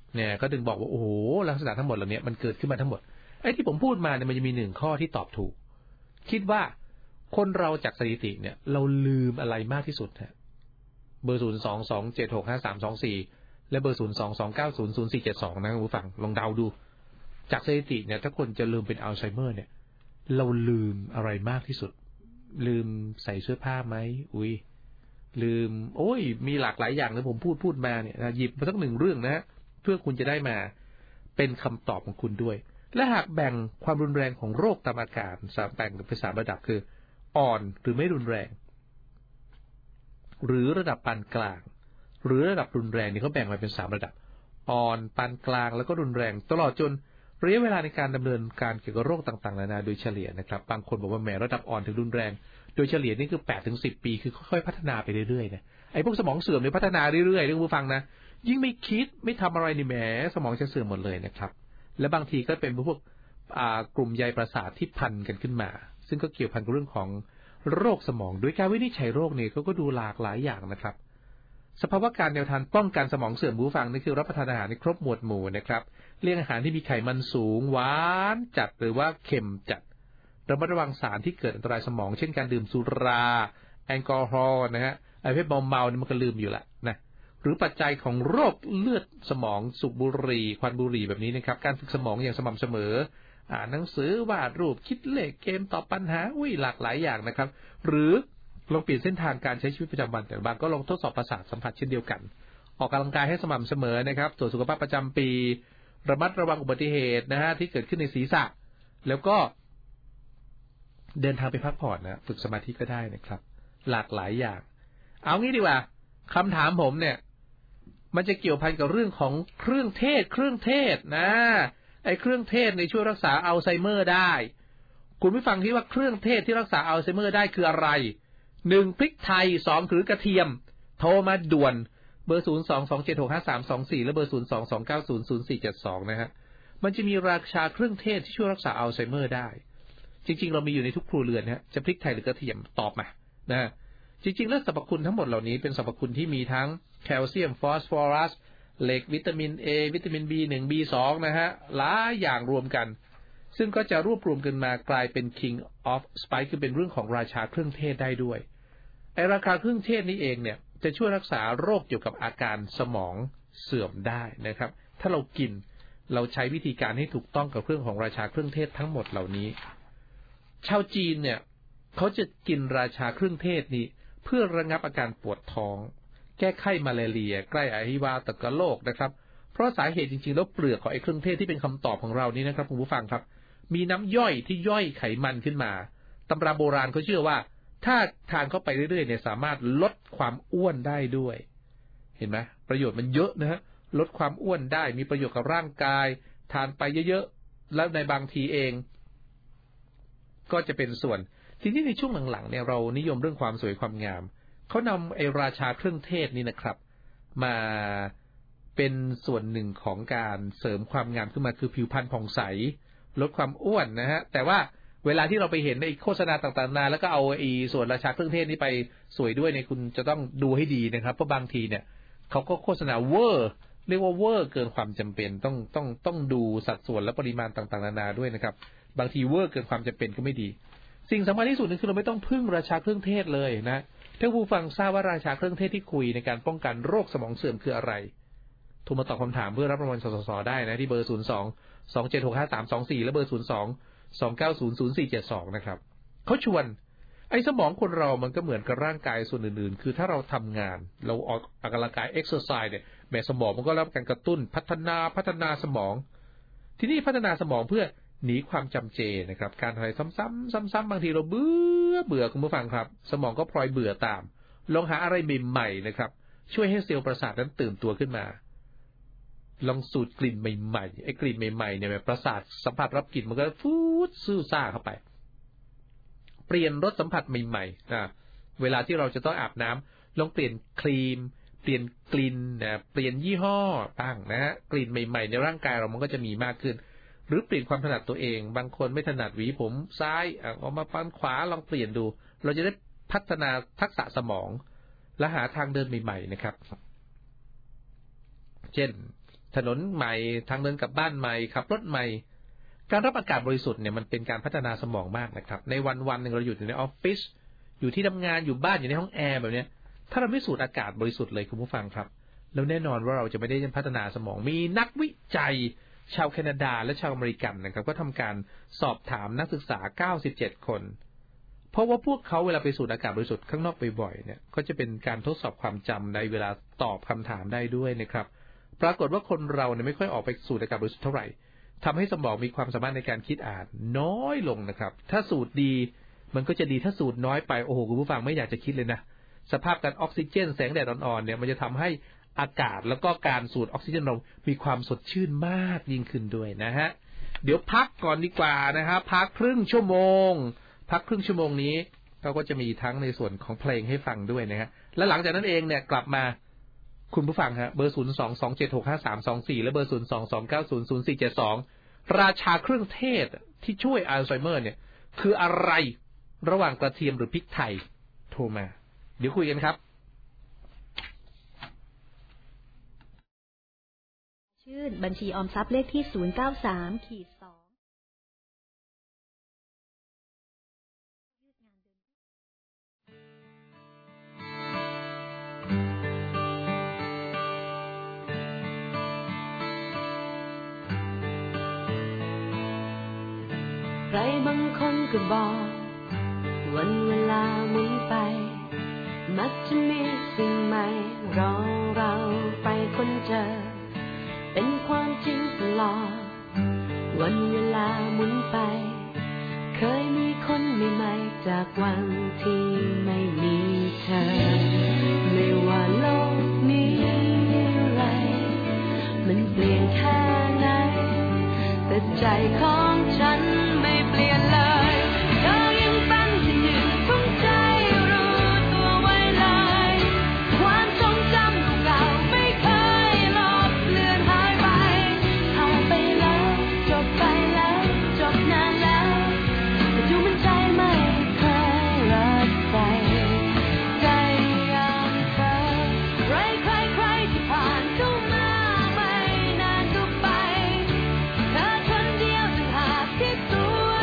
เนี่ยก็ถึงบอกว่าโอ้โหลักษณะทั้งหมดเหล่านี้มันเกิดขึ้นมาทั้งหมดไอ้ที่ผมพูดมาเนี่ยมันจะมีหนึ่งข้อที่ตอบถูกคิดว่าคนเราจากสถิติเนี่ยเราลืมอะไรมากที่สุดฮะเบอร์ศูนย์สองสองเจ็ดหกห้าสามสองสี่และเบอร์ศูนย์สองสองเก้าศูนย์ศูนย์สี่เจ็ดสองนะคุณผู้ฟังลองเดาดูจากสถิติเนี่ยถ้าคนจะลืมเป็นอัลไซเมอร์เนี่ยเราลืมอะไรมากที่สุดลืมใส่เสื้อผ้าไหมอุ้ยลืมโอ้ยมีหลากหลายอย่างเลยผมพูดพูดมาเนี่ยนะหยิบมาสักหนึ่งเรื่องนะเพื่อคุณจะได้มาเป็นคำตอบของคุณด้วยและหากแบ่งความรุนแรงของโรคตามอาการสามแบ่งเป็นสามระดับคืออ่อนหรือไม่รุนแรงหรือระดับปานกลางหรือระดับรุนแรงนี่เขาแบ่งไว้เป็นสามระดับอ่อนปานกลางแล้วก็รุนแรงตลอดจนระยะเวลาในการดำเนินการเกี่ยวกับโรคต่างๆนานาโดยเฉลี่ยนะครับบางคนบอกว่าแหมระดับอ่อนถึงรุนแรงโดยเฉลี่ยนี่คือแปดถึงสิบปีคือค่อยๆพัฒนาไปเรื่อยๆนะไอ้พวกสมองเสื่อมเนี่ยพัฒนาเรื่อยๆคุณผู้ฟังนะยิ่งไม่คิดไม่ทำอะไรนี่แหมสมองจะเสื่อมหมดเลยนะครับและบางทีก็เป็นพวกกลุ่มใยประสาทที่พันกันขึ้นมาซึ่งก็เกี่ยวพันกับเรื่องของโรคสมองโดยการวินิจฉัยโรคเนี่ยเขาก็ดูหลากหลายอย่างนะครับสภาวะการแนวทางป้องกันสมองเสื่อมผู้ฟังนี่คือรับประทานอาหารในครบหมวดหมู่นะครับเลี่ยงอาหารที่มีไขมันสูงหวานจัดหรือว่าเค็มจัดระมัดระวังสารที่เกิดอันตรายสมองเช่นการดื่มสุราแอลกอฮอล์นะฮะไอ้เพศเมาๆนี่มันก็ลืมอยู่ละนะหรือปัจจัยของโรคเลือดสมองสูบบุหรี่ควันบุหรี่แบบนี้นะครับการฝึกสมองอย่างสม่ำเสมออ่านหนังสือวาดรูปคิดเลขเกมตอบปัญหาอุ้ยหลากหลายอย่างนะครับหรือลองเปลี่ยนเส้นทางการใช้ชีวิตประจำวันแต่บางก็ลองทดสอบประสาทสัมผัสเช่นเดียวกันออกกำลังกายให้สม่ำเสมอนะครับตรวจสุขภาพประจำปีระมัดระวังอุบัติเหตุนะฮะที่เกิดขึ้นในศีรษะแล้วก็เดินทางไปพักผ่อนนะฝึกสมาธิก็ได้นะครับหลากหลายอย่างเอางี้ดีกว่าคำถามผมเนี่ยมันจะเกี่ยวพันกับเรื่องของเครื่องเทศเครื่องเทศนะไอ้เครื่องเทศในช่วยรักษาอัลไซเมอร์ได้คุณผู้ฟังคิดว่าเครื่องเทศที่รักษาอัลไซเมอร์ได้คืออะไรหนึ่งพริกไทยสองคือกระเทียมโทรมาด่วนเบอร์ศูนย์สองสองเจ็ดหกห้าสามสองสี่และเบอร์ศูนย์สองสองเก้าศูนย์ศูนย์สี่เจ็ดสองนะฮะมันจะมีราชาเครื่องเทศที่ช่วยรักษาอัลไซเมอร์ได้จริงๆเรามีอยู่ในทุกครัวเรือนนะจะพริกไทยหรือกระเทียมตอบมานะจริงๆแล้วสรรพคุณทั้งหมดเหล่านี้เป็นสรรพคุณที่มีทั้งแคลเซียมฟอสฟอรัสเหล็กวิตามิน A วิตามิน บี หนึ่ง บี สอง นะฮะหลายอย่างรวมกันซึ่งก็จะรวบรวมกันมากลายเป็น King of Spice คือเป็นเรื่องของราชาเครื่องเทศได้ด้วยไอ้ราคาเครื่องเทศนี้เองเนี่ยจะช่วยรักษาโรคเกี่ยวกับอาการสมองเสื่อมได้นะครับถ้าเรากินเราใช้วิธีการให้ถูกต้องกับเรื่องของราชาเครื่องเทศทั้งหมดเหล่านี้ชาวจีนเนี่ยเขาจะกินราชาเครื่องเทศนี้เพื่อระงับอาการปวดท้องแก้ไข้มาลาเรียใกล้อหิวาตกโรคนะครับเพราะสาเหตุจริงๆแล้วเปลือกของไอ้เครื่องเทศที่เป็นคำตอบของเรานี้นะครับคุณผู้ฟังครับมีน้ำย่อยที่ย่อยไขมันขึ้นมาตำราโบราณเขาเชื่อว่าถ้าทานเข้าไปเรื่อยๆเนี่ยสามารถลดความอ้วนได้ด้วยเห็นไหมประโยชน์มันเยอะนะฮะลดความอ้วนได้มีประโยชน์กับร่างกายทานไปเยอะๆแล้วในบางทีเองก็จะเป็นส่วนทีนี้ในช่วงหลังๆเนี่ยเรานิยมเรื่องความสวยความงามเขานำไอ้ราชาเครื่องเทศนี่นะครับมาเป็นส่วนหนึ่งของการเสริมความงามขึ้นมาคือผิวพรรณผ่องใสลดความอ้วนนะฮะแต่ว่าเวลาที่เราไปเห็นในโฆษณาต่างๆนาแล้วก็เอาไอ้ส่วนราชาเครื่องเทศนี้ไปสวยด้วยเนี่ยคุณจะต้องดูให้ดีนะครับเพราะบางทีเนี่ยเขาก็โฆษณาเวอร์เรียกว่าเวอร์เกินความจำเป็นต้องต้องต้องดูสัดส่วนและปริมาณต่างๆนานาด้วยนะครับบางทีเวอร์เกินความจำเป็นก็ไม่ดีสิ่งสำคัญที่สุดคือเราไม่ต้องพึ่งราชาเครื่องเทศเลยนะถ้าผู้ฟังทราบว่าราชาเครื่องเทศที่คุยในการป้องกันโรคสมองเสื่อมคืออะไรโทรมาตอบคำถามเพื่อรับรางวัลสสสได้นะที่เบอร์ศูนย์สองสองเจ็ดหกห้าสามสองสี่และเบอร์ศูนย์สองสองเก้าศูนย์ศูนย์สี่เจ็ดสองนะครับเขาชวนไอ้สมองคนเรามันก็เหมือนกับร่างกายส่วนอื่นๆคือถ้าเราทำงานเราออกกำลังกายเอ็กซ์ไซส์เนี่ยแม่สมองมันก็รับการกระตุ้นพัฒนาพัฒนาสมองที่นี่พัฒนาสมองเพื่อหนีความจำเจนะครับการอะไรซ้ำๆซ้ำๆบางทีเราเบื่อเบื่อคุณผู้ฟังครับสมองก็พลอยเบื่อตามลองหาอะไรใหม่ๆนะครับช่วยให้เซลล์ประสาทนั้นตื่นตัวขึ้นมาลองสูดกลิ่นใหม่ๆไอ้กลิ่นใหม่ๆเนี่ยประสาทสัมผัสรับกลิ่นมันก็ฟูดซื่อซ่าเข้าไปเปลี่ยนรสสัมผัสใหม่ๆนะเวลาที่เราจะต้องอาบน้ำลองเปลี่ยนครีมเปลี่ยนกลิ่นนะเปลี่ยนยี่ห้อบ้างนะฮะกลิ่นใหม่ๆในร่างกายเรามันก็จะมีมากขึ้นหรือเปลี่ยนความถนัดตัวเองบางคนไม่ถนัดหวีผมซ้ายเอามาปั้นขวาลองเปลี่ยนดูเราจะได้พัฒนาทักษะสมองและหาทางเดินใหม่ๆนะครับเช่นถนนใหม่ทางเดินกลับบ้านใหม่ขับรถใหม่การรับอากาศบริสุทธิ์เนี่ยมันเป็นการพัฒนาสมองมากนะครับในวันวันหนึ่งเราอยู่ในออฟฟิศอยู่ที่ทำงานอยู่บ้านอยู่ในห้องแอร์แบบนี้ถ้าเราไม่สูดอากาศบริสุทธิ์เลยคุณผู้ฟังครับแล้วแน่นอนว่าเราจะไม่ได้พัฒนาสมองมีนักวิจัยชาวแคนาดาและชาวอเมริกันนะครับก็ทำการสอบถามนักศึกษาเก้าสิบเจ็ดคนเพราะว่าพวกเขาเวลาไปสูดอากาศบริสุทธิ์ข้างนอกบ่อยๆเนี่ยก็จะเป็นการทดสอบความจำในเวลาตอบคำถามได้ด้วยนะครับปรากฏว่าคนเราเนี่ยไม่ค่อยออกไปสูดอากาศบริสุทธิ์เท่าไหร่ทำให้สมองมีความสามารถในการคิดอ่านน้อยลงนะครับถ้าสูดดีมันก็จะดีถ้าสูดน้อยไปโอ้โหคุณผู้ฟังไม่อยากจะคิดเลยนะสภาพการออกซิเจนแสงแดดอ่อนๆเนี่ยมันจะทำให้อากาศแล้วก็การสูดออกซิเจนเรามีความสดชื่นมากยิ่งขึ้นด้วยนะฮะเดี๋ยวพักก่อนดีกว่านะครับพักครึ่งชั่วโมงพักครึ่งชั่วโมงนี้เราก็จะมีทั้งในส่วนของเพลงให้ฟังด้วยนะฮะและหลังจากนั้นเองเนี่ยกลับมาคุณผู้ฟังฮะเบอร์ศูนย์ สอง สอง เจ็ด หก ห้า สาม สอง สี่และเบอร์ศูนย์ สอง สอง เก้า ศูนย์ ศูนย์ สี่ เจ็ด สองราชาเครื่องเทศที่ช่วยอัลไซเมอร์เนี่ยคืออะไรระหว่างกระเทียมหรือพริกไทยโทรมาเดี๋ยวคุยกันครับชื่นบัญชีออมทรัพย์เลขที่ศูนย์ เก้า สาม สองใครบางคนก็บอกวันเวลาหมุนไปมักจะมีสิ่งใหม่รอเราไปค้นเจอเป็นความจริงตลอดวันเวลาหมุนไปเคยมีคนใหม่ๆจากวันที่ไม่มีเธอไม่ว่าโลกนี้อะไรมันเปลี่ยนแค่ไหนแต่ใจของฉันไม่เปลี่ยนเลยเธอยังเป็นที่หนึ่งของใจรู้ตัวไว้เลยความทรงจำเก่าไม่เคยลบเลือนหายไปเอาไปแล้วจบไปแล้วจบนานแล้วแต่ดูมันใจไม่เคยรักใครใจอย่างเธอใครใครใครที่ผ่านเข้ามาไม่นานก็ไปเธอคนเดียวต่างหากที่ตัว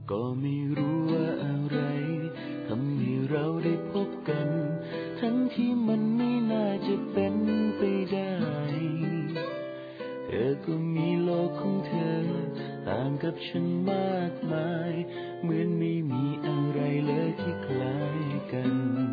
ก็ไม่รู้ว่าอะไรทำให้เราได้พบกันทั้งที่มันไม่น่าจะเป็นไปได้เธอก็มีโลกของเธอต่างกับฉันมากมายเหมือนไม่มีอะไรเลยที่คล้ายกัน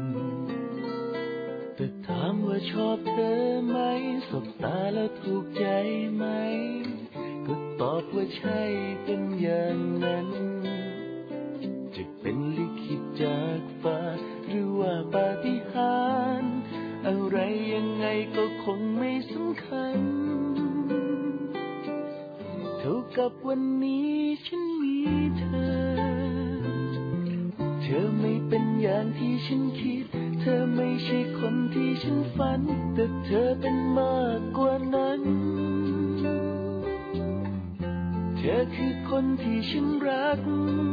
แต่ถามว่าชอบเธอไหมสบตาแล้วถูกใจไหมก็ตอบว่าใช่เป็นอย่างนั้นจะเป็นลิขิตจากฟ้าหรือว่าปาฏิหาริย์อะไรยังไงก็คงไม่สำคัญเท่ากับวันนี้ฉันมีเธอเธอไม่เป็นอย่างที่ฉันคิดเธอไม่ใช่คนที่ฉันฝันแต่เธอเป็นมากกว่านั้นเธอคือคนที่ฉันรัก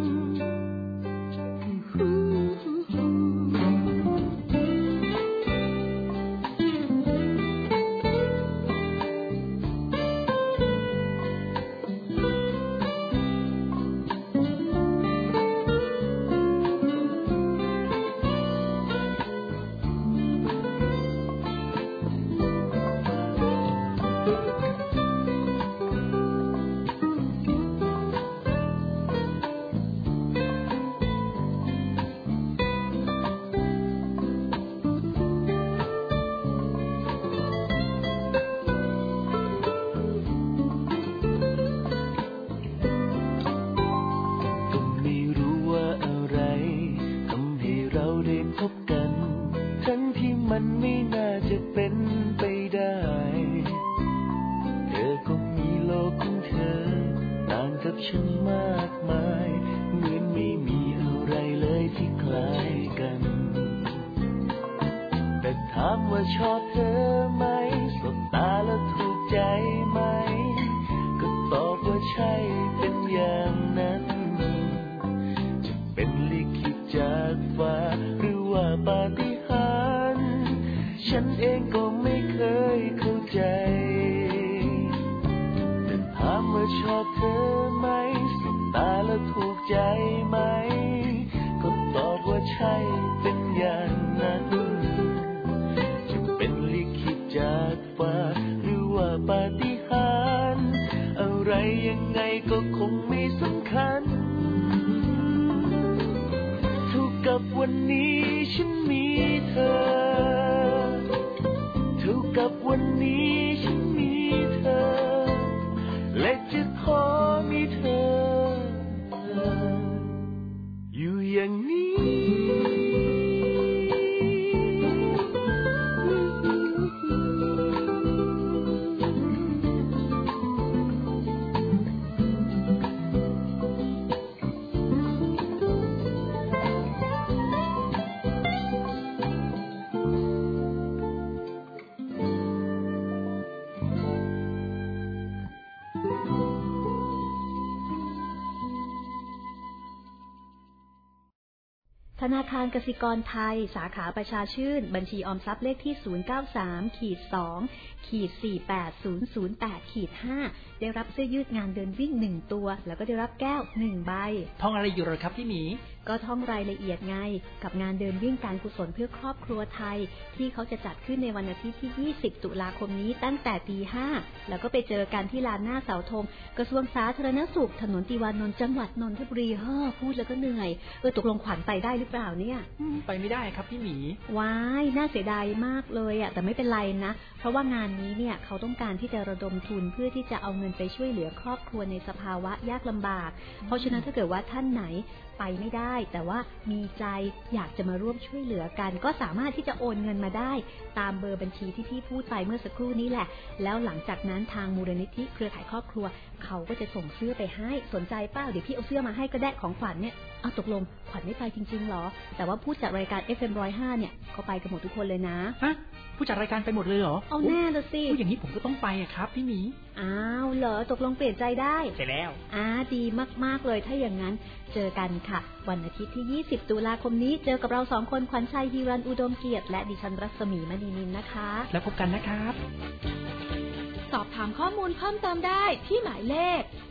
ธนาคารกสิกรไทยสาขาประชาชื่นบัญชีออมทรัพย์เลขที่ ศูนย์ เก้า สาม สอง สี่ แปด ศูนย์ ศูนย์ แปด ห้า ได้รับเสื้อยืดงานเดินวิ่งหนึ่งตัวแล้วก็ได้รับแก้วหนึ่งใบท่องอะไรอยู่หรอครับพี่หมีก็ท่องรายละเอียดไงกับงานเดินวิ่งการกุศลเพื่อครอบครัวไทยที่เขาจะจัดขึ้นในวันอาทิตย์ที่ยี่สิบตุลาคมนี้ตั้งแต่ตีห้าแล้วก็ไปเจอกันที่ลานหน้าเสาธงกระทรวงสาธารณสุขถนนติวานนท์จังหวัดนนทบุรีเฮ้อพูดแล้วก็เหนื่อยเออตกลงขวัญไปได้หรือเปล่าเนี่ยไปไม่ได้ครับพี่หมีว้ายน่าเสียดายมากเลยอ่ะแต่ไม่เป็นไรนะเพราะว่างานนี้เนี่ยเขาต้องการที่จะระดมทุนเพื่อที่จะเอาเงินไปช่วยเหลือครอบครัวในสภาวะยากลำบากเพราะฉะนั้นถ้าเกิดว่าท่านไหนไปไม่ได้แต่ว่ามีใจอยากจะมาร่วมช่วยเหลือกันก็สามารถที่จะโอนเงินมาได้ตามเบอร์บัญชีที่พี่พูดไปเมื่อสักครู่นี้แหละแล้วหลังจากนั้นทางมูลนิธิเครือข่ายครอบครัวเขาก็จะส่งเสื้อไปให้สนใจเปล่าเดี๋ยวพี่เอาเสื้อมาให้ก็ได้ของขวัญเนี่ยเอาตกลงขวัญไม่ไปจริงๆหรอแต่ว่าผู้จัดรายการ เอฟ เอ็ม หนึ่งร้อยห้าเนี่ยเขาไปกันหมดทุกคนเลยนะฮะผู้จัดรายการไปหมดเลยเหรอเอาแน่ละสิอย่างนี้ผมก็ต้องไปอะครับพี่หมีอ้าวเหรอตกลงเปลี่ยนใจได้ใช่แล้วอ่าดีมากๆเลยถ้าอย่างนั้นเจอกันค่ะวันอาทิตย์ที่ยี่สิบตุลาคมนี้เจอกับเราสองคนขวัญชัยฮีรันอุดมเกียรติและดิฉันรัศมีมณีนินนะคะแล้วพบกันนะครับสอบถามข้อมูลเพิ่มเติมได้ที่หมายเลข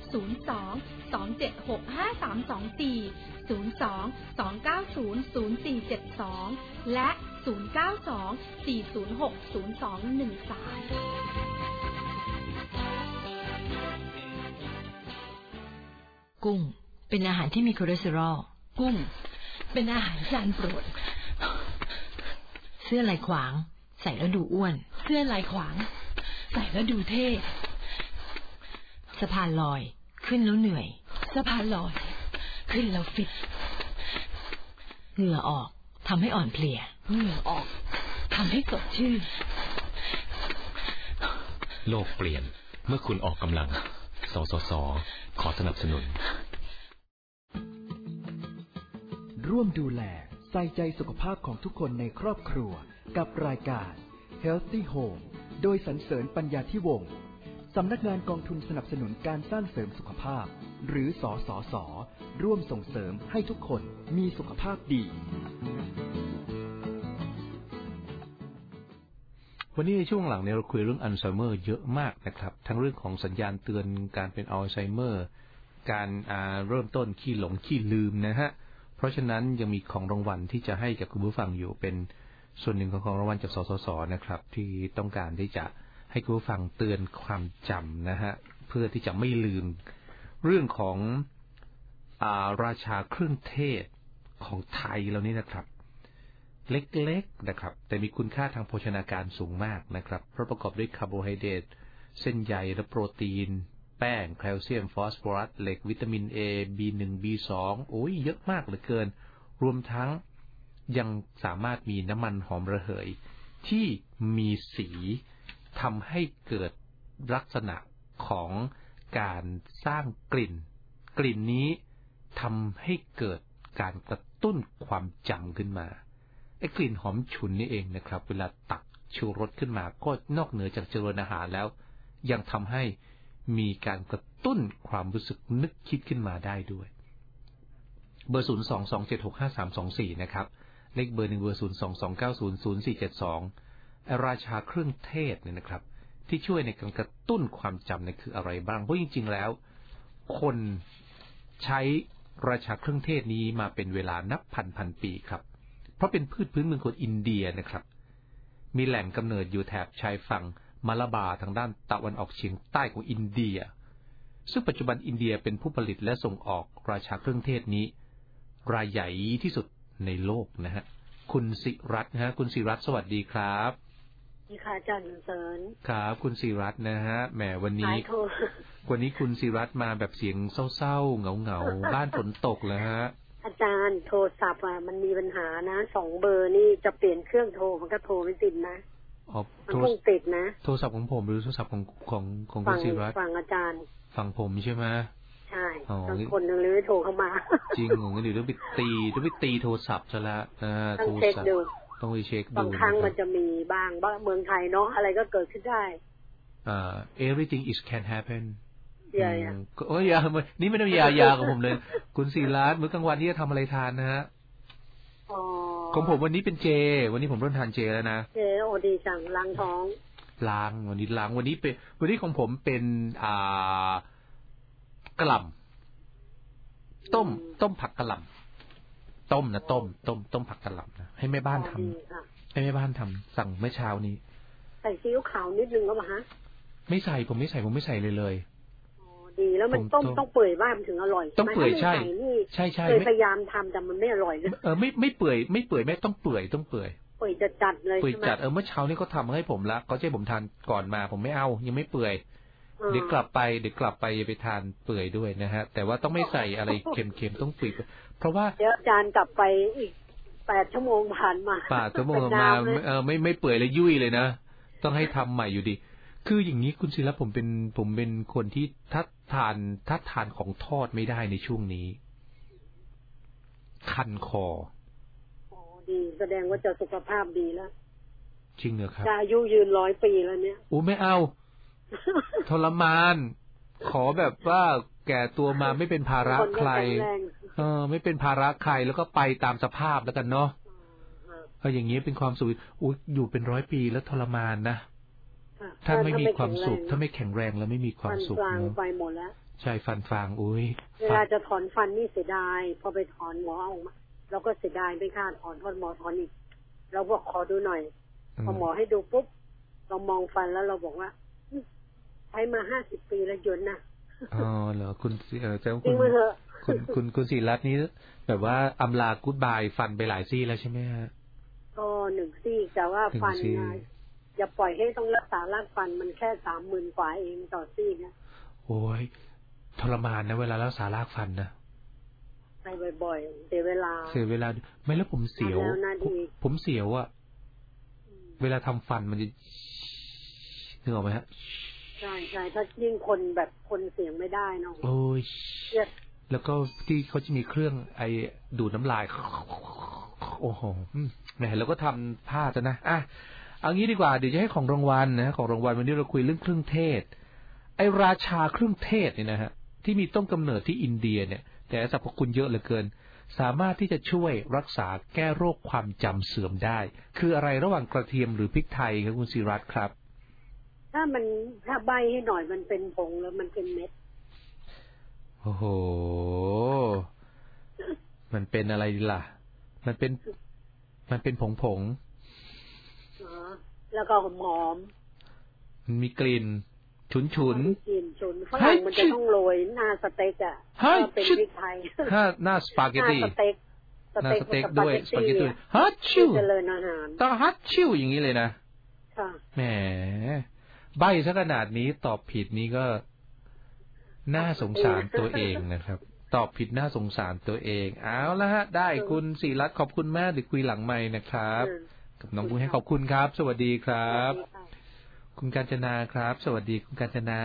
ศูนย์ สอง สอง เจ็ด หก ห้า สาม สอง สี่ ศูนย์ สอง สอง เก้า ศูนย์ ศูนย์ สี่ เจ็ด สอง และศูนย์ เก้า สอง สี่ ศูนย์ หก ศูนย์ สอง หนึ่ง สามกุ้งเป็นอาหารที่มีคอเลสเตอรอลกุ้งเป็นอาหารจานโปรดเสื้อลายขวางใส่แล้วดูอ้วนเสื้อลายขวางใส่แล้วดูเท่สะพานลอยขึ้นแล้วเหนื่อยสะพานลอยขึ้นแล้วฟิตเหงื่อออกทำให้อ่อนเพลียเหงื่อออกทำให้สดชื่นโลกเปลี่ยนเมื่อคุณออกกำลังสสส.ขอสนับสนุนร่วมดูแลใส่ใจสุขภาพของทุกคนในครอบครัวกับรายการ Healthy Home โดยสรรเสริญปัญญาธิวงศ์สำนักงานกองทุนสนับสนุนการสร้างเสริมสุขภาพหรือสสส.ร่วมส่งเสริมให้ทุกคนมีสุขภาพดีวันนี้ในช่วงหลังเนี่ยเราคุยเรื่องอัลไซเมอร์เยอะมากนะครับทั้งเรื่องของสัญญาณเตือนการเป็นอัลไซเมอร์การเริ่มต้นขี้หลงขี้ลืมนะฮะเพราะฉะนั้นยังมีของรางวัลที่จะให้กับคุณผู้ฟังอยู่เป็นส่วนหนึ่งของของรางวัลจากสสส.นะครับที่ต้องการที่จะให้คุณผู้ฟังเตือนความจำนะฮะเพื่อที่จะไม่ลืมเรื่องของอ่าราชาเครื่องเทศของไทยเรานี่นะครับเล็กๆนะครับแต่มีคุณค่าทางโภชนาการสูงมากนะครับเพราะประกอบด้วยคาร์โบไฮเดรตเส้นใยและโปรตีนแป้งแคลเซียมฟอสฟอรัสเหล็กวิตามิน A บี หนึ่ง บี สอง โอ้ยเยอะมากเหลือเกินรวมทั้งยังสามารถมีน้ำมันหอมระเหยที่มีสีทำให้เกิดลักษณะของการสร้างกลิ่นกลิ่นนี้ทำให้เกิดการกระตุ้นความจำขึ้นมาไอ้กลิ่นหอมฉุนนี่เองนะครับเวลาตักชูรสขึ้นมาก็นอกเหนือจากเจริญอาหารแล้วยังทำให้มีการกระตุ้นความรู้สึกนึกคิดขึ้นมาได้ด้วยเบอร์ศูนย์ สอง สอง เจ็ด หก ห้า สาม สอง สี่นะครับเลขเบอร์หนึ่งเบอร์ศูนย์ สอง สอง เก้า ศูนย์ ศูนย์ สี่ เจ็ด สองราชาเครื่องเทศเนี่ยนะครับที่ช่วยในการกระตุ้นความจำเนี่ยคืออะไรบ้างเพราะจริงๆแล้วคนใช้ราชาเครื่องเทศนี้มาเป็นเวลานับพันพันปีครับเพราะเป็นพืชพื้นเมืองคนอินเดียนะครับมีแหล่งกำเนิดอยู่แถบชายฝั่งมาลาบาทางด้านตะวันออกเฉียงใต้ของอินเดียซึ่งปัจจุบันอินเดียเป็นผู้ผลิตและส่งออกราชาเครื่องเทศนี้รายใหญ่ที่สุดในโลกนะฮะคุณศิรัตน์นะฮะคุณศิรัตน์สวัสดีครับนี่ค่ะอาจารย์เสริญครับคุณศิรัตน์นะฮะแหมวันนี้วันนี้คุณศิรัตน์มาแบบเสียงเศร้าๆเหงาๆบ้านฝนตกแล้วฮะอาจารย์โทรศัพท์อ่ะมันมีปัญหานะสองเบอร์นี่จะเปลี่ยนเครื่องโทรมันก็โทรไม่ติดนะอ๋อมันคงติดนะโทรศัพท์ของผมหรือโทรศัพท์ของของของคุณศิรัตน์ฟังอาจารย์ฟังผมใช่ไหมใช่บางคนเลยโทรเข้ามาจริงงั้นเดี๋ยวต้องไปตีต้องไปตีโทรศัพท์ซะละนะโทรศัพท์ต้องไปเช็คดูบางครั้งมันจะมีบ้างบ้างเมืองไทยเนาะอะไรก็เกิดขึ้นได้อ่า everything is can happen อย่าอย่าโอ้ยอย่านี่ไม่ต้องยายาของผมเลยคุณศิรัตน์มื้อกลางวันที่จะทำอะไรทานนะฮะของผมวันนี้เป็นเจวันนี้ผมเริ่มทานเจแล้วนะเจโอดีจังล้างท้องล้างวันนี้ล้างวันนี้เป็นวันนี้ของผมเป็นอ่ากะหล่ำต้มต้มผักกะหล่ำต้มนะต้มต้มต้มผักกะหล่ำนะให้แม่บ้านทำให้แม่บ้านทำสั่งเมื่อเช้านี้ใส่ซีอิ๊วขาวนิดนึงก็มาฮะไม่ใส่ผมไม่ใส่ผมไม่ใส่เลยเลยดีแล้วมันต้มต้องเปื่อยบ้างถึงอร่อยต้องเปื่อยใช่ใช่ใช่เคยพยายามทำแต่มันไม่อร่อยเออไม่ไม่เปื่อยไม่เปื่อยไม่ต้องเปื่อยต้องเปื่อยเปื่อยจัดจัดเลยเปื่อยจัดเออเมื่อเช้านี้เขาทำให้ผมละเขาให้ผมทานก่อนมาผมไม่เอายังไม่เปื่อยเดี๋ยวกลับไปเดี๋ยวกลับไปไปทานเปื่อยด้วยนะฮะแต่ว่าต้องไม่ใส่อะไรเค็มๆต้องเปื่อยเพราะว่าเดี๋ยวอาจารย์กลับไปอีกแปดชั่วโมงผ่านมาแปดชั่วโมงมาเออไม่ไม่เปื่อยเลยยุ่ยเลยนะต้องให้ทำใหม่อยู่ดีคืออย่างนี้คุณศิรัตน์ผมเป็นผมเป็นคนที่ถ้าทานถ้าทานของทอดไม่ได้ในช่วงนี้คันคออ๋อดีแสดงว่าจะสุขภาพดีแล้วจริงเหรอครับจะอายุยืนร้อยปีแล้วเนี่ยโอ้ไม่เอาทรมานขอแบบว่าแก่ตัวมาไม่เป็นภาระใครเออไม่เป็นภาระใครแล้วก็ไปตามสภาพแล้วกันเนาะเอออย่างนี้เป็นความสุขอุ้ยอยู่เป็นร้อยปีแล้วทรมานนะถ้าไม่มีความสุขถ้าไม่แข็งแรงแล้วไม่มีความสุขเนาะไปหมดแล้วใช่ฟันฟางอุ้ยเวลาจะถอนฟันนี่เสียดายพอไปถอนหมอเอามาเราก็เสียดายไม่กล้าถอนเพราะหมอถอนอีกเราบอกขอดูหน่อยพอหมอให้ดูปุ๊บเรามองฟันแล้วเราบอกว่าใช้มาห้าสิบปีแล้วยนนะอ๋อเหรอคุณเออแต่คุณคุณคุณคุณศิรัตน์นี้แบบว่าอำลากู๊ดบายฟันไปหลายซี่แล้วใช่ไหมฮะก็หนึ่งซี่แต่ว่าฟันอย่าปล่อยให้ต้องรักษารากฟันมันแค่สามหมื่นกว่าเองต่อซี่นะโอ้ยทรมานนะเวลารักษารากฟันนะไปบ่อยๆเสียเวลาเสียเวลาไม่แล้วผมเสียวผมเสียวอ่ะเวลาทำฟันมันจะนึกออกไหมฮะใช่ใช่ถ้ายิ่งคนแบบคนเสียงไม่ได้เนาะโอ้ยแล้วก็ที่เขาจะมีเครื่องไอดูดน้ำลายโอ้โหแหมแล้วก็ทำผ้าจะนะอ่ะเอางี้ดีกว่าเดี๋ยวจะให้ของรางวัลนะของรางวัลวันนี้เราคุยเรื่องเครื่องเทศไอราชาเครื่องเทศเนี่ยนะฮะที่มีต้นกำเนิดที่อินเดียเนี่ยแต่สรรพคุณเยอะเหลือเกินสามารถที่จะช่วยรักษาแก้โรคความจำเสื่อมได้คืออะไรระหว่างกระเทียมหรือพริกไทยครับคุณศิรัตน์ครับถ้ามันถ้าใบให้หน่อยมันเป็นผงแล้วมันเป็นเม็ดโอ้โหมันเป็นอะไรล่ะมันเป็นมันเป็นผงผงอ๋อแล้วก็หอมมันมีกลิ่นฉุนฉุนกลิ่นฉุนฝรั่งมันจะต้องโรยหน้าสเต็กอ่ะเป็นพริกไทยหน้าหน้าสปาเกตตี้สเต็กหน้าสเต็กด้วยสปาเกตตี้ฮัตชิวเจริญอาหารต้องฮัตชิวอย่างนี้เลยนะค่ะแหมใบซะขนาดนี้ตอบผิดนี้ก็น่าสงสารตัวเองนะครับตอบผิดน่าสงสารตัวเองเอาละฮะได้คุณศิรัตน์ขอบคุณมากเดี๋ยวคุยหลังไมค์นะครับกับน้องปุ้ยให้ขอบคุณครับสวัสดีครับคุณกาญจนาครับสวัสดีคุณกาญจนา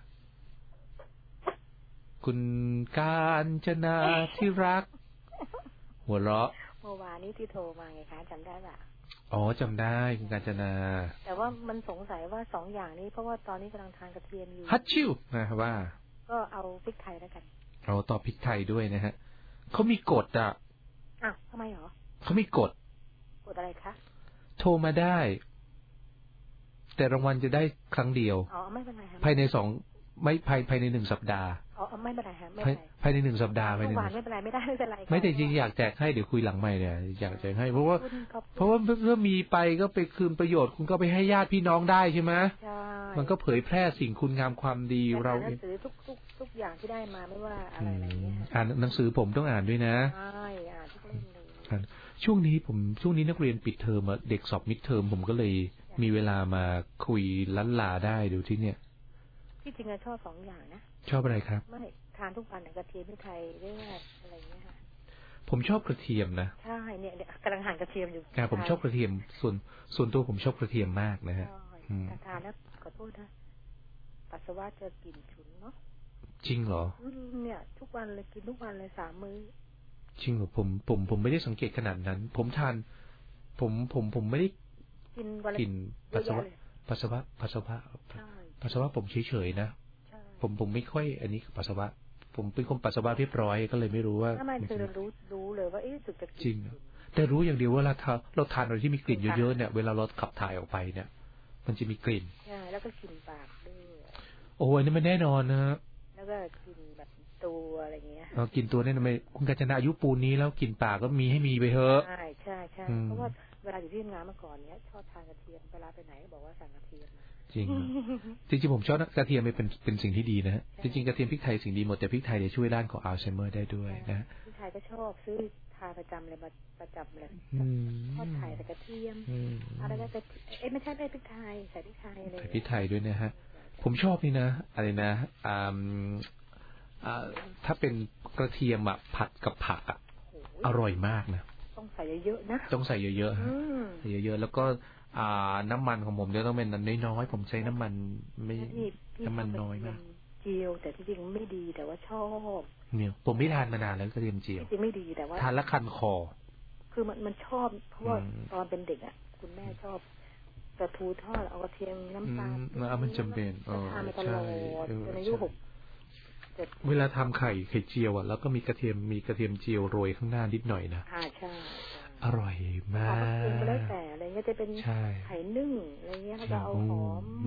คุณกาญจนาที่รักหัวเราะเมื่อวานนี้ที่โทรมาไงคะจำได้ป่ะอ๋อจำได้คุณกาญจนาแต่ว่ามันสงสัยว่าสองอย่างนี้เพราะว่าตอนนี้กำลังทานกระเทียมอยู่ฮัตชิวนะครับว่าก็เอาพริกไทยแล้วกันเอาต่อพริกไทยด้วยนะฮะเขามีกฎอ่ะอ้าวทำไมหรอเขามีกฎกฎอะไรคะโทรมาได้แต่รางวัลจะได้ครั้งเดียวอ๋อไม่เป็นไรค่ะภายในสองไม่ภายภายในหนึ่งสัปดาห์อ๋อไม่เป็นไรค่ะไม่เป็นไรภายในหนึ่งสัปดาห์ภายในหนึ่งไม่เป็นไรไม่ได้ไม่เป็นไรไม่แต่จริงอยากแจกให้เดี๋ยวคุยหลังใหม่เนี่ยอยากแจกให้เพราะว่าเพราะว่าเพื่อมีไปก็ไปคืนประโยชน์คุณก็ไปให้ญาติพี่น้องได้ใช่ไหมใช่มันก็เผยแพร่สิ่งคุณงามความดีเราหนังสือทุกทุกทุกอย่างที่ได้มาไม่ว่าอะไรอะไรเงี้ยอ่านหนังสือผมต้องอ่านด้วยนะใช่อ่านทุกเล่มเลยช่วงนี้ผมช่วงนี้นักเรียนปิดเทอมเด็กสอบมิดเทอมผมก็เลยมีเวลามาคุยล้านลาได้ดูที่เนี่ยที่จริงชอบสองอย่างนะชอบอะไรครับไม่ทานทุกวันกระเทียมพริกไทยเรียกว่าอะไรเงี้ยค่ะผมชอบกระเทียมนะใช่เนี่ยกำลังหั่นกระเทียมอยู่อ่าผมชอบกระเทียมส่วนส่วนตัวผมชอบกระเทียมมากนะฮะแต่ทานแล้วขอโทษนะปัสสาวะจะกลิ่นฉุนเนาะจริงเหรอเนี่ยทุกวันเลยกินทุกวันเลยสามมื้อจริงเหรอผมผมผมไม่ได้สังเกตขนาดนั้นผมทานผมผมผมไม่ได้กินปัสสาวะปัสสาวะปัสสาวะปัสสาวะผมเฉยๆนะผมผมไม่ค่อยอันนี้ปัสสาวะผมเป็นคนปัสสาวะเรียบร้อยก็เลยไม่รู้ว่าถ้ามันคือรู้รู้เลยว่าเอ๊ะสึกจะจริงแต่รู้อย่างเดียวว่าเราทานเราทานอะไรที่มีกลิ่นเยอะๆเนี่ยเวลาเราขับถ่ายออกไปเนี่ยมันจะมีกลิ่นใช่แล้วก็กลิ่นปากด้วยโอ้ยนี่มันแน่นอนนะแล้วก็กลิ่นแบบตัวอะไรเงี้ยเออกลิ่นตัวเนี่ยทำไมคุณกาญจนาอายุปูนนี้แล้วกลิ่นปากก็มีให้มีไปเถอะใช่ใช่ใช่เพราะว่าเวลาอยู่ที่ทำงานเมื่อก่อนเนี้ยชอบทานกระเทียมเวลาไปไหนก็บอกว่าสั่งกระเทียมจริงจริงๆผมชอบกระเทียมเป็นเป็นสิ่งที่ดีนะฮะจริงๆกระเทียมพริกไทยสิ่งดีหมดแต่พริกไทยเนี่ยช่วยด้านของอัลไซเมอร์ได้ด้วยนะพริกไทยก็ชอบซื้อทานประจำเลยมาประจำเลยทอดไข่แต่กระเทียมอะไรก็จะเอ๊ะไม่ใช่ไม่พริกไทยใส่พริกไทยเลยใส่พริกไทยด้วยนะฮะผมชอบนี่นะอะไรนะอ่าอ่าถ้าเป็นกระเทียมอ่ะผัดกับผักอ่ะอร่อยมากนะต้องใส่เยอะๆนะต้องใส่เยอะๆฮะใส่เยอะๆแล้วก็อ่าน้ำมันของผมเนี่ยต้องเป็นน้อยๆผมใช้น้ำมันไม่น้ำมันน้อยมากเจียวแต่ที่จริงไม่ดีแต่ว่าชอบเนี่ยผมไม่ทานมานานแล้วกระเทียมเจียวจริงไม่ดีแต่ว่าทานแล้วคันคอคือมันมันชอบเพราะว่าตอนเป็นเด็กอ่ะคุณแม่ชอบกระทูทอดเอากระเทียมน้ำตาลแล้วมันจำเป็นอ๋อทานมาตลอดจนอายุหกเวลาทำไข่ไข่เจียวอ่ะแล้วก็มีกระเทียมมีกระเทียมเจียวโรยข้างหน้านิดหน่อยนะอ่าใช่อร่อยมากก็แล้วแต่อะไรเงี้ยจะเป็นไข่นึ่งอะไรเงี้ยแล้วก็เอาหอม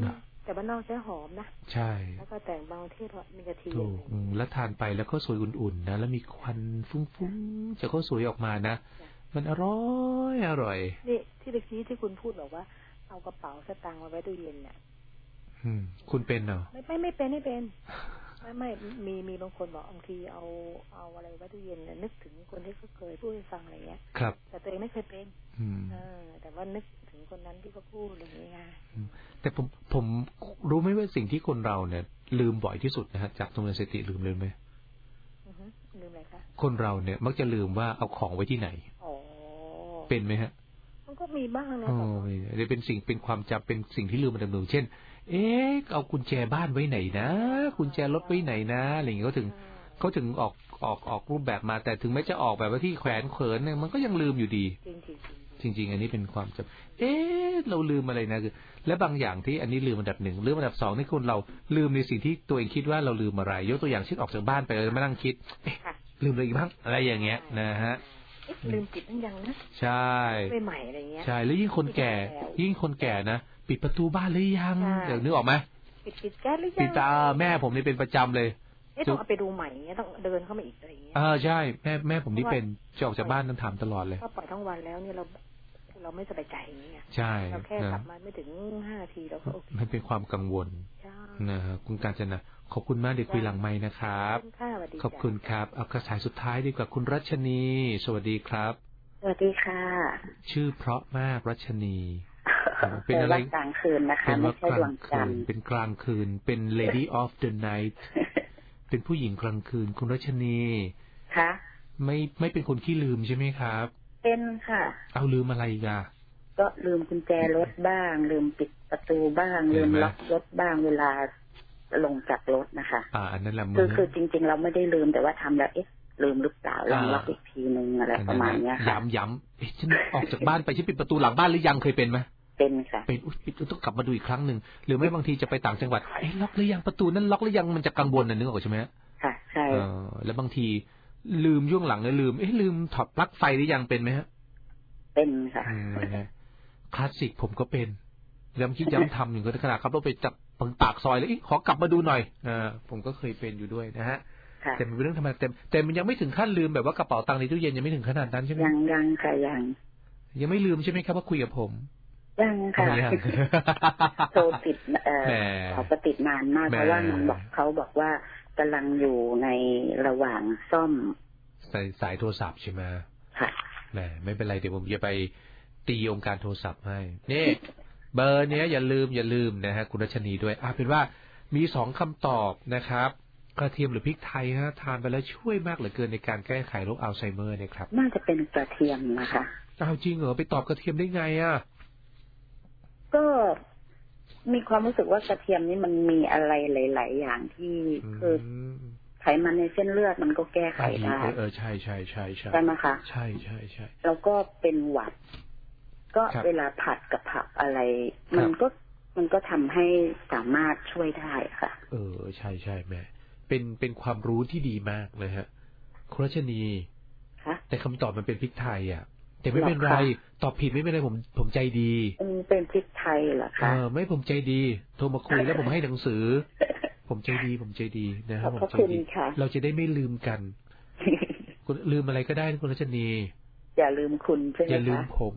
แต่บ้านนอกใช้หอมนะใช่แล้วก็แต่งบางประเทศมีกระเทียมถูกแล้วทานไปแล้วก็สวยอุ่นๆนะแล้วมีควันฟุ้งๆจะก็สวยออกมานะมันอร่อยอร่อยนี่ที่เมื่อกี้ที่คุณพูดบอกว่าเอากระเป๋าสตางค์มาไว้ตู้เย็นเนี่ยคุณเป็นเหรอไม่ไม่ไม่เป็นไม่เป็นไม่ไม่มีมีบางคนบอกบางทีเอาเอาอะไรไว้ตู้เย็นนึกถึงคนที่เขาเคยพูดให้ฟังอะไรเงี้ยครับแต่ตัวเองไม่เคยเป็นเออแต่ว่านึกถึงคนนั้นที่เขาพูดอะไรอย่างเงี้ยแต่ผมผมรู้ไหมว่าสิ่งที่คนเราเนี่ยลืมบ่อยที่สุดนะฮะจากตรงสติลืมเลยไหมลืมอะไรคะคนเราเนี่ยมักจะลืมว่าเอาของไว้ที่ไหนอ๋อเป็นไหมฮะมันก็มีบ้างนะอ๋อเนี่ยเป็นสิ่งเป็นความจำเป็นสิ่งที่ลืมมาดำเนินเช่นเอ๊ะเอากุญแจบ้านไว้ไหนนะกุญแจรถไว้ไหนนะอะไรอย่างเงี้ยเขาถึงเขาถึงออกออกออกรูปแบบมาแต่ถึงแม้จะออกแบบว่าที่แขวนเขินเนี่ยมันก็ยังลืมอยู่ดีจริงจริงๆอันนี้เป็นความจำเอ๊ะเราลืมอะไรนะคือและบางอย่างที่อันนี้ลืมอันดับหนึ่งลืมอันดับสองนี่คนเราลืมในสิ่งที่ตัวเองคิดว่าเราลืมอะไรยกตัวอย่างเช่นออกจากบ้านไปเลยมานั่งคิดเอ๊ะลืมอะไรอีกบ้างอะไรอย่างเงี้ยนะฮะลืมปิดนั่นยังนะใช่ไปใหม่อะไรเงี้ยใช่แล้วยิ่งคนแก่ยิ่งคนแก่นะปิดประตูบ้านหรือยังเดี๋ยวนึกออกไหมปิดปิดแก๊สหรือยังปิดตาแม่ผมนี่เป็นประจำเลยต้องเอาไปดูใหม่เงี้ยต้องเดินเข้ามาอีกอะไรเงี้ยอ่าใช่แม่แม่ผมนี่เป็นจะออกจากบ้านต้องถามตลอดเลยก็ปล่อยทั้งวันแล้วเนี่ยเราเราไม่สบายใจอย่างเงี้ยใช่เราแค่กลับมาไม่ถึงห้านาทีเราก็โอเคมันเป็นความกังวลนะฮะคุณกาญจนาขอบคุณมากเดี๋ยวคุยหลังไมค์นะครับขอบคุณครับเอากระสายสุดท้ายดีกว่าคุณรัชนีสวัสดีครับสวัสดีค่ะชื่อเพราะมากรัชนีเป็นอะไรกลางคืนนะคะไม่ใช่ดวงจันทร์เป็นกลางคืนเป็น Lady of the Night เป็นผู้หญิงกลางคืนคุณรัชนีค่ะไม่ไม่เป็นคนขี้ลืมใช่ไหมครับเป็นค่ะเอาลืมอะไรกันก็ลืมกุญแจรถบ้างลืมปิดประตูบ้างลืมล็อกรถบ้างเวลาลงจากรถนะคะอ่าอันนั้นแหละคือคือจริงๆเราไม่ได้ลืมแต่ว่าทำแล้วเอ๊ะลืมหรือเปล่าลองล็อกอีกทีนึงอะไรประมาณนี้ค่ะย้ำย้ำเอ๊ะฉันออกจากบ้านไปฉันปิดประตูหลังบ้านหรือยังเคยเป็นไหมเป็นค่ะเป็นอุ๊ยปิดต้องกลับมาดูอีกครั้งหนึ่งหรือไม่บางทีจะไปต่างจังหวัดเอ๊ะล็อกหรือยังประตูนั้นล็อกหรือยังมันจะกังวลนะนึกออกใช่ไหมค่ะใช่แล้วบางทีลืมย่วงหลังเลยลืมเอ๊ะลืมถอดปลั๊กไฟหรือยังเป็นไหมฮะเป็นค่ะคลาสสิกผมก็เป็นย้ำคิดย้ำทำอยู่ก็ขนาดครับเราไปจับปากซอยเลยขอกลับมาดูหน่อยอ่าผมก็เคยเป็นอยู่ด้วยนะฮะแต่มันเป็นเรื่องธรรมดาแต่แต่มันยังไม่ถึงขั้นลืมแบบว่ากระเป๋าตังค์ในตู้เย็นยังไม่ถึงขนาดนั้นใช่ไหมยังยังค่ะยังยังไม่ลืมใช่ไหมครับว่าคุยกับผมยังค่ะโทรติดเอ่อเขาก็ติดนานมากเพราะว่าน้องบอกเขาบอกว่ากำลังอยู่ในระหว่างซ่อมสายสายโทรศัพท์ใช่ไหมค่ะแหมไม่เป็นไรเดี๋ยวผมจะไปตีองค์การโทรศัพท์ให้นี่เบอร์เนี้ยอย่าลืมอย่าลืมนะฮะคุณรัชนีด้วยอ่ะเป็นว่ามีสองคำตอบนะครับกระเทียมหรือพริกไทยฮะทานไปแล้วช่วยมากเหลือเกินในการแก้ไขโรคอัลไซเมอร์นะครับน่าจะเป็นกระเทียมนะคะอ้าวจริงเหรอไปตอบกระเทียมได้ไงอ่ะก็มีความรู้สึกว่ากระเทียมนี่มันมีอะไรหลายๆอย่างที่คือไขมันในเส้นเลือดมันก็แก้ไขได้เออใช่ใช่ใช่ใช่ใช่ไหมคะใช่ใช่ใช่แล้วก็เป็นหวัดก็เวลาผัดกับผักอะไรมันก็มันก็ทำให้สามารถช่วยได้ค่ะเออใช่ใช่แม่เป็นเป็นความรู้ที่ดีมากเลยฮะคุณรัชนีแต่คำตอบมันเป็นพริกไทยอ่ะแต่ไม่เป็นไรตอบผิดไม่เป็นไรผมผมใจดีเป็นพริกไทยเหรอคะเออไม่ผมใจดีโทรมาคุยแล้วผมให้หนังสือผมใจดีผมใจดีนะครับผมใจดีเราจะได้ไม่ลืมกันคุณลืมอะไรก็ได้คุณรัชนีอย่าลืมคุณใช่ไหมคะอย่าลืมผม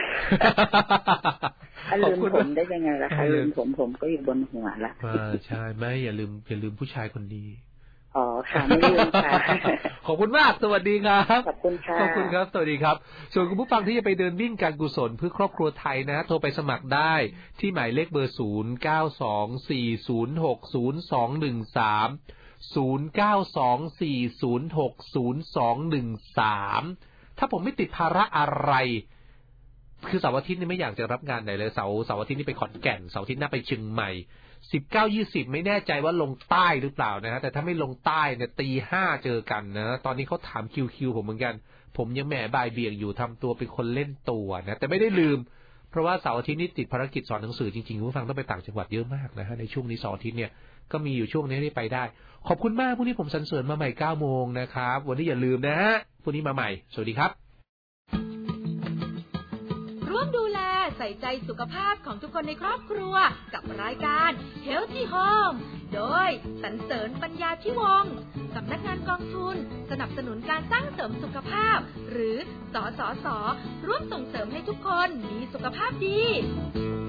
ลืมผมได้ยังไงล่ะคะลืมผมผมก็อยู่บนหัวละใช่ไม่อย่าลืมอย่าลืมผู้ชายคนนี้อ๋อค่ะไม่ลืมค่ะขอบคุณมากสวัสดีครับขอบคุณค่ะขอบคุณครับสวัสดีครับส่วนคุณผู้ฟังที่จะไปเดินวิ่งการกุศลเพื่อครอบครัวไทยนะโทรไปสมัครได้ที่หมายเลขเบอร์ศูนย์เก้าสองสี่ศูนย์หกศูนย์สองหนึ่งสามศูนย์เก้าสองสี่ศูนย์หกศูนย์สองหนึ่งสามถ้าผมไม่ติดภาระอะไรคือเสาร์อาทิตย์นี่ไม่อยากจะรับงานไหนเลยเสาร์เสาร์อาทิตย์นี่ไปขอนแก่นเสาร์อาทิตย์หน้าไปเชียงใหม่สิบเก้ายี่สิบไม่แน่ใจว่าลงใต้หรือเปล่านะฮะแต่ถ้าไม่ลงใต้เนี่ยตีห้าเจอกันนะตอนนี้เขาถามคิวคิวผมเหมือนกันผมยังแหมบ่ายเบี่ยงอยู่ทำตัวเป็นคนเล่นตัวนะแต่ไม่ได้ลืมเพราะว่าเสาร์อาทิตย์นี้ติดภารกิจสอนหนังสือจริงๆผู้ฟังต้องไปต่างจังหวัดเยอะมากนะฮะในช่วงนี้เสาร์อาทิตย์เนี่ยก็มีอยู่ช่วงนี้ที่ไปได้ขอบคุณมากพรุ่งนี้ผมสรรเสริญมาใหม่เก้าโมงนะครับวันนี้อย่าลืมนะฮะพรุ่งนี้มาใหม่สวัสดีครับร่วมดูแลใส่ใจสุขภาพของทุกคนในครอบครัวกับรายการ Healthy Home โดยสรรเสริญปัญญาธิวงศ์สำนักงานกองทุนสนับสนุนการสร้างเสริมสุขภาพหรือสสสร่วมส่งเสริมให้ทุกคนมีสุขภาพดี